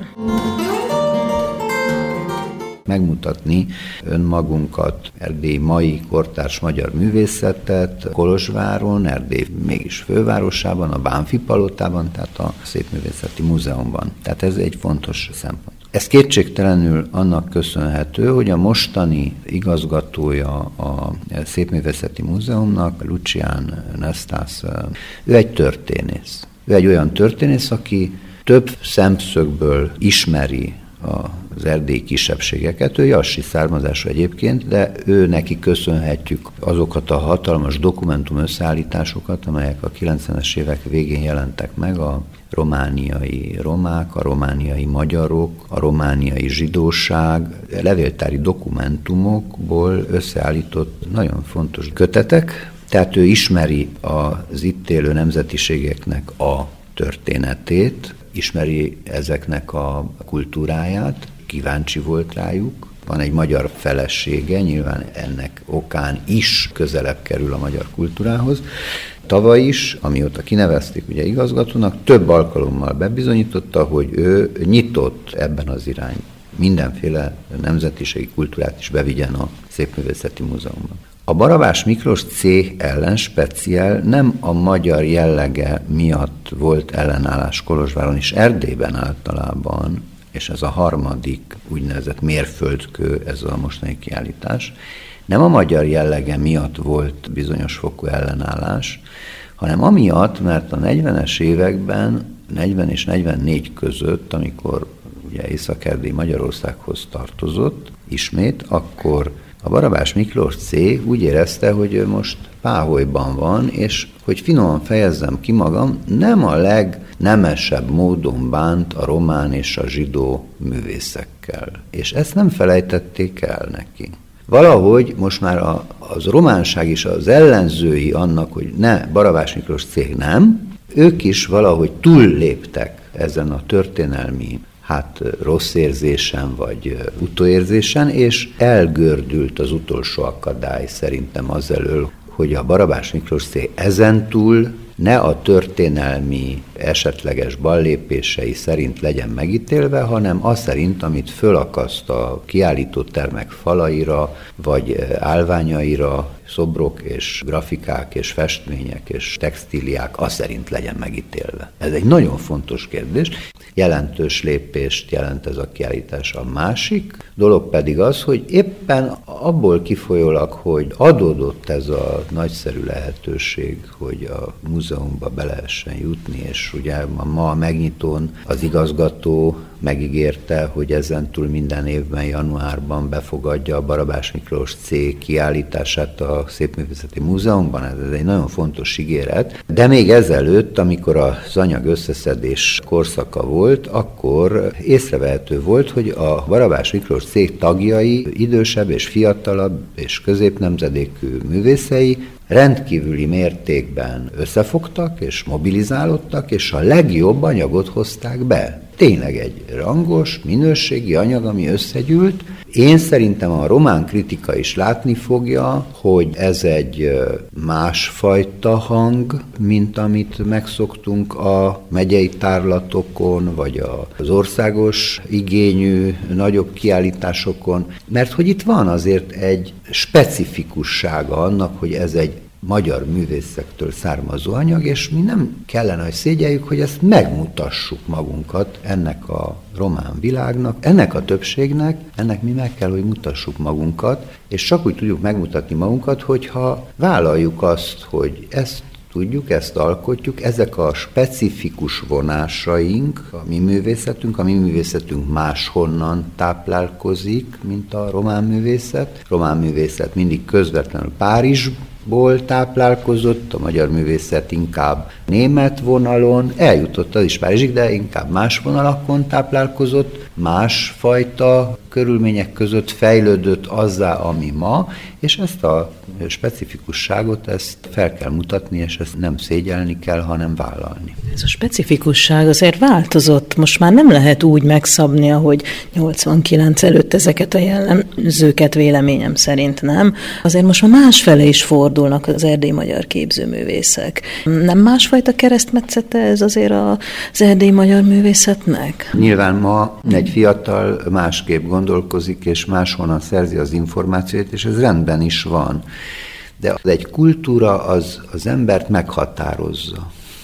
Megmutatni önmagunkat, Erdély mai kortárs magyar művészetet, Kolozsváron, Erdély mégis fővárosában, a Bánffy palotában, tehát a Szépművészeti Múzeumban. Tehát ez egy fontos szempont. Ez kétségtelenül annak köszönhető, hogy a mostani igazgatója a Szépművészeti Múzeumnak, Lucian Nestas, ő egy történész. Ő egy olyan történész, aki több szemszögből ismeri az erdélyi kisebbségeket. Ő jassi származású egyébként, de ő neki köszönhetjük azokat a hatalmas dokumentum összeállításokat, amelyek a kilencvenes évek végén jelentek meg, a romániai romák, a romániai magyarok, a romániai zsidóság, levéltári dokumentumokból összeállított nagyon fontos kötetek. Tehát ő ismeri az itt élő nemzetiségeknek a történetét, ismeri ezeknek a kultúráját, kíváncsi volt rájuk. Van egy magyar felesége, nyilván ennek okán is közelebb kerül a magyar kultúrához. Tavaly is, amióta kinevezték ugye igazgatónak, több alkalommal bebizonyította, hogy ő nyitott ebben az irányban. Mindenféle nemzetiségi kultúrát is bevigyen a Szépművészeti Múzeumban. A Barabás Miklós cég ellen speciál nem a magyar jellege miatt volt ellenállás Kolozsváron és Erdélyben általában, és ez a harmadik úgynevezett mérföldkő, ez a mostani kiállítás, nem a magyar jellege miatt volt bizonyos fokú ellenállás, hanem amiatt, mert a negyvenes években, negyven és negyvennégy között, amikor ugye Észak-Erdély Magyarországhoz tartozott ismét, akkor a Barabás Miklós cég úgy érezte, hogy ő most páholyban van, és hogy finoman fejezzem ki magam, nem a legnemesebb módon bánt a román és a zsidó művészekkel. És ezt nem felejtették el neki. Valahogy most már a, az románság is az ellenzői annak, hogy ne, Barabás Miklós cég nem, ők is valahogy túlléptek ezen a történelmi hát rossz érzésen vagy utóérzésen, és elgördült az utolsó akadály szerintem az elől, hogy a Barabás Miklós cég ezentúl ne a történelmi esetleges ballépései szerint legyen megítélve, hanem az szerint, amit fölakaszt a kiállító termek falaira, vagy állványaira, szobrok és grafikák és festmények és textíliák, az szerint legyen megítélve. Ez egy nagyon fontos kérdés. Jelentős lépést jelent ez a kiállítás. A másik dolog pedig az, hogy éppen abból kifolyólag, hogy adódott ez a nagyszerű lehetőség, hogy a múzeumba be lehessen jutni, és ugye ma a megnyitón az igazgató megígérte, hogy ezentúl minden évben januárban befogadja a Barabás Miklós cég kiállítását a Szépművészeti Múzeumban. Ez egy nagyon fontos ígéret. De még ezelőtt, amikor az anyag összeszedés korszaka volt, akkor észrevehető volt, hogy a Barabás Miklós cég tagjai, idősebb és fiatalabb és középnemzedékű művészei rendkívüli mértékben összefogtak és mobilizálódtak, és a legjobb anyagot hozták be. Tényleg egy rangos, minőségi anyag, ami összegyűlt. Én szerintem a román kritika is látni fogja, hogy ez egy másfajta hang, mint amit megszoktunk a megyei tárlatokon, vagy az országos igényű nagyobb kiállításokon, mert hogy itt van azért egy specifikussága annak, hogy ez egy magyar művészektől származó anyag, és mi nem kellene, hogy szégyeljük, hogy ezt megmutassuk magunkat ennek a román világnak, ennek a többségnek, ennek mi meg kell, hogy mutassuk magunkat, és csak úgy tudjuk megmutatni magunkat, hogyha vállaljuk azt, hogy ezt tudjuk, ezt alkotjuk, ezek a specifikus vonásaink, a mi művészetünk, a mi művészetünk máshonnan táplálkozik, mint a román művészet. A román művészet mindig közvetlenül Párizsból táplálkozott, a magyar művészet inkább német vonalon, eljutott az is Párizsig, de inkább más vonalakon táplálkozott, másfajta körülmények között fejlődött azzá, ami ma, és ezt a specifikusságot ezt fel kell mutatni, és ezt nem szégyelni kell, hanem vállalni. Ez a specifikusság azért változott. Most már nem lehet úgy megszabni, ahogy nyolcvankilenc előtt ezeket a jellemzőket véleményem szerint nem. Azért most már másfele is fordulnak az erdélyi magyar képzőművészek. Nem másfajta keresztmetszete ez azért az erdélyi magyar művészetnek? Nyilván ma egy fiatal másképp gondolkozik, és máshonnan szerzi az információt, és ez rendben is van. De egy kultúra az, az embert meghatározza.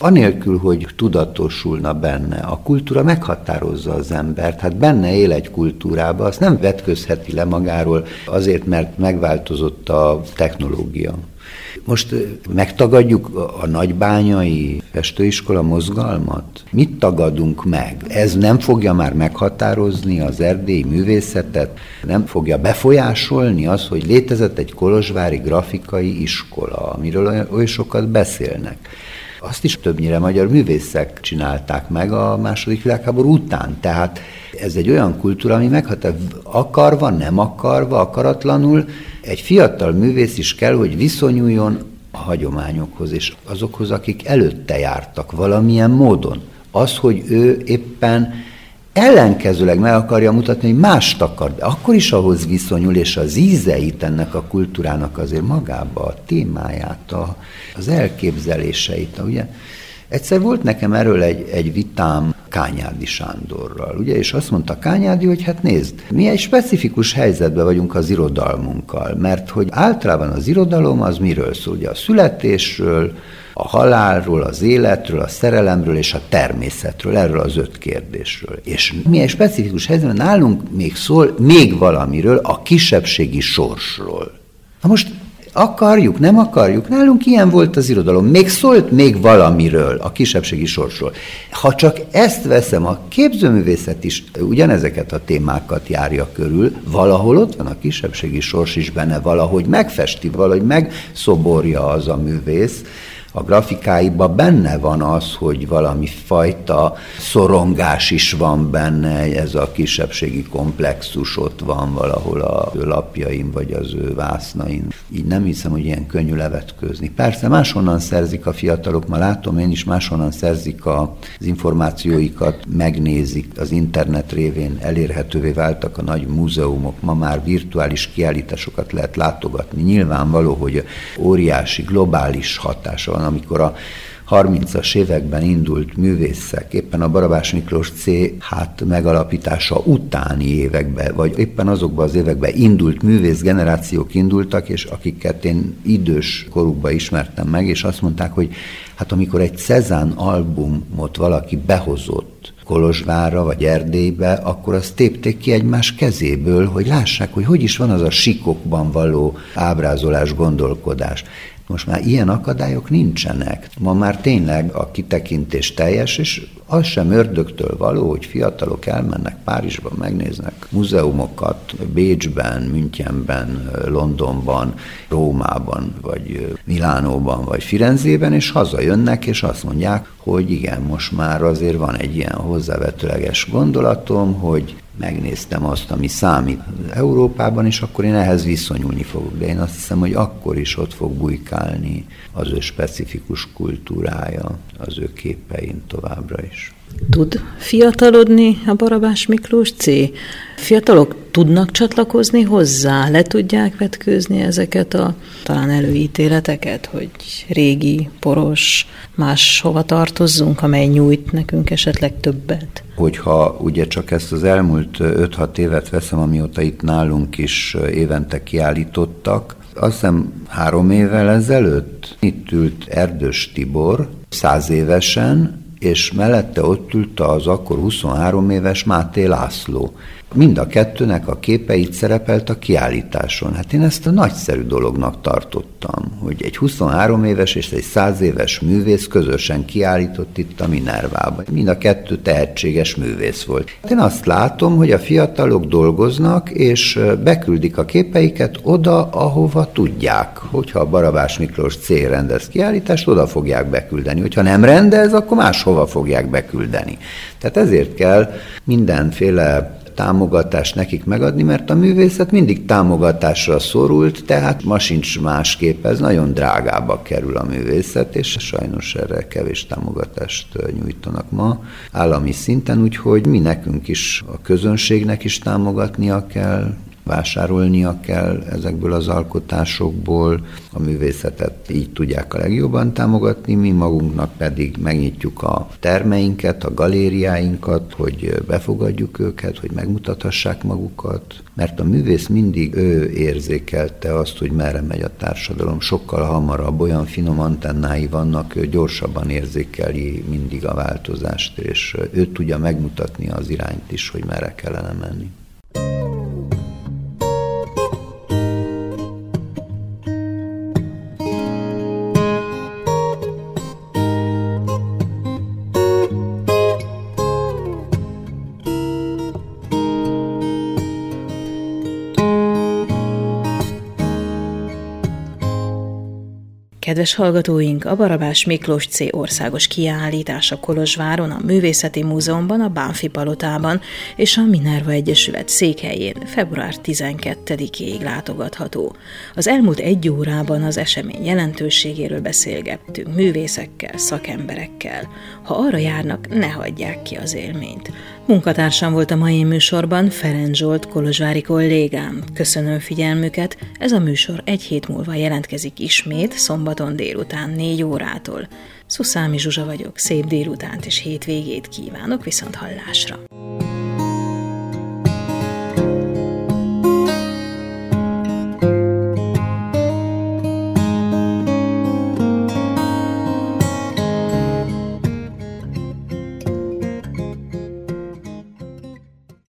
Anélkül, hogy tudatosulna benne, a kultúra meghatározza az embert, hát benne él egy kultúrába, azt nem vetközheti le magáról azért, mert megváltozott a technológia. Most megtagadjuk a nagybányai festőiskola mozgalmat? Mit tagadunk meg? Ez nem fogja már meghatározni az erdélyi művészetet? Nem fogja befolyásolni az, hogy létezett egy kolozsvári grafikai iskola, amiről oly sokat beszélnek? Azt is többnyire magyar művészek csinálták meg a második világháború után. Tehát ez egy olyan kultúra, ami meghatározza, akarva, nem akarva, akaratlanul, egy fiatal művész is kell, hogy viszonyuljon a hagyományokhoz, és azokhoz, akik előtte jártak valamilyen módon. Az, hogy ő éppen ellenkezőleg meg akarja mutatni, hogy mást akar, de akkor is ahhoz viszonyul, és az ízeit ennek a kultúrának azért magába, a témáját, a, az elképzeléseit. Ugye? Egyszer volt nekem erről egy, egy vitám Kányádi Sándorral, ugye, és azt mondta Kányádi, hogy hát nézd, mi egy specifikus helyzetben vagyunk az irodalmunkkal, mert hogy általában az irodalom az miről szól, ugye a születésről, a halálról, az életről, a szerelemről és a természetről, erről az öt kérdésről. És mi egy specifikus helyzetben nálunk még szól még valamiről, a kisebbségi sorsról. Na most akarjuk, nem akarjuk, nálunk ilyen volt az irodalom, még szólt még valamiről, a kisebbségi sorsról. Ha csak ezt veszem, a képzőművészet is ugyanezeket a témákat járja körül, valahol ott van a kisebbségi sors is benne, valahogy megfesti, valahogy megszoborja az a művész. A grafikáiban benne van az, hogy valami fajta szorongás is van benne, ez a kisebbségi komplexus ott van valahol a lapjaim, vagy az ő vásznain. Így nem hiszem, hogy ilyen könnyű levetkőzni. Persze máshonnan szerzik a fiatalok, ma látom én is, máshonnan szerzik az információikat, megnézik, az internet révén elérhetővé váltak a nagy múzeumok, ma már virtuális kiállításokat lehet látogatni. Nyilvánvaló, hogy óriási globális hatása van, amikor a harmincas években indult művészek, éppen a Barabás Miklós C. hát megalapítása utáni években, vagy éppen azokban az években indult művész generációk indultak, és akiket én idős korukban ismertem meg, és azt mondták, hogy hát amikor egy Cezanne albumot valaki behozott Kolozsvárra vagy Erdélybe, akkor azt tépték ki egymás kezéből, hogy lássák, hogy hogy is van az a sikokban való ábrázolás, gondolkodás. Most már ilyen akadályok nincsenek. Ma már tényleg a kitekintés teljes, és az sem ördögtől való, hogy fiatalok elmennek Párizsba, megnéznek múzeumokat Bécsben, Münchenben, Londonban, Rómában, vagy Milánóban, vagy Firenzében, és hazajönnek, és azt mondják, hogy igen, most már azért van egy ilyen hozzávetőleges gondolatom, hogy megnéztem azt, ami számít Európában, és akkor én ehhez viszonyulni fogok. De én azt hiszem, hogy akkor is ott fog bujkálni az ő specifikus kultúrája, az ő képein továbbra is. Tud fiatalodni a Barabás Miklós C? Fiatalok tudnak csatlakozni hozzá? Le tudják vetkőzni ezeket a talán előítéleteket, hogy régi, poros, máshova tartozzunk, amely nyújt nekünk esetleg többet? Hogyha ugye csak ezt az elmúlt öt-hat évet veszem, amióta itt nálunk is évente kiállítottak, azt hiszem három évvel ezelőtt itt ült Erdős Tibor, száz évesen, és mellette ott ült az akkor huszonhárom éves Máté László. Mind a kettőnek a képe itt szerepelt a kiállításon. Hát én ezt a nagyszerű dolognak tartottam, hogy egy huszonhárom éves és egy száz éves művész közösen kiállított itt a Minervában. Mind a kettő tehetséges művész volt. Én azt látom, hogy a fiatalok dolgoznak, és beküldik a képeiket oda, ahova tudják. Hogyha a Barabás Miklós C. rendez kiállítást, oda fogják beküldeni. Hogyha nem rendez, akkor máshova fogják beküldeni. Tehát ezért kell mindenféle támogatást nekik megadni, mert a művészet mindig támogatásra szorult, tehát ma sincs másképp, ez nagyon drágába kerül a művészet, és sajnos erre kevés támogatást nyújtanak ma állami szinten, úgyhogy mi nekünk is, a közönségnek is támogatnia kell, vásárolnia kell ezekből az alkotásokból, a művészetet így tudják a legjobban támogatni, mi magunknak pedig megnyitjuk a termeinket, a galériáinkat, hogy befogadjuk őket, hogy megmutathassák magukat, mert a művész mindig ő érzékelte azt, hogy merre megy a társadalom, sokkal hamarabb, olyan finom antennái vannak, ő gyorsabban érzékeli mindig a változást, és ő tudja megmutatni az irányt is, hogy merre kellene menni. Kedves hallgatóink, a Barabás Miklós cé országos kiállítása Kolozsváron, a Művészeti Múzeumban, a Bánffy Palotában és a Minerva Egyesület székhelyén február tizenkettedikéig látogatható. Az elmúlt egy órában az esemény jelentőségéről beszélgettünk művészekkel, szakemberekkel. Ha arra járnak, ne hagyják ki az élményt. Munkatársam volt a mai műsorban Ferenc Zsolt, kolozsvári kollégám. Köszönöm figyelmüket, ez a műsor egy hét múlva jelentkezik ismét, szombaton délután négy órától. Szuszámi Zsuzsa vagyok, szép délutánt és hétvégét kívánok, viszont hallásra!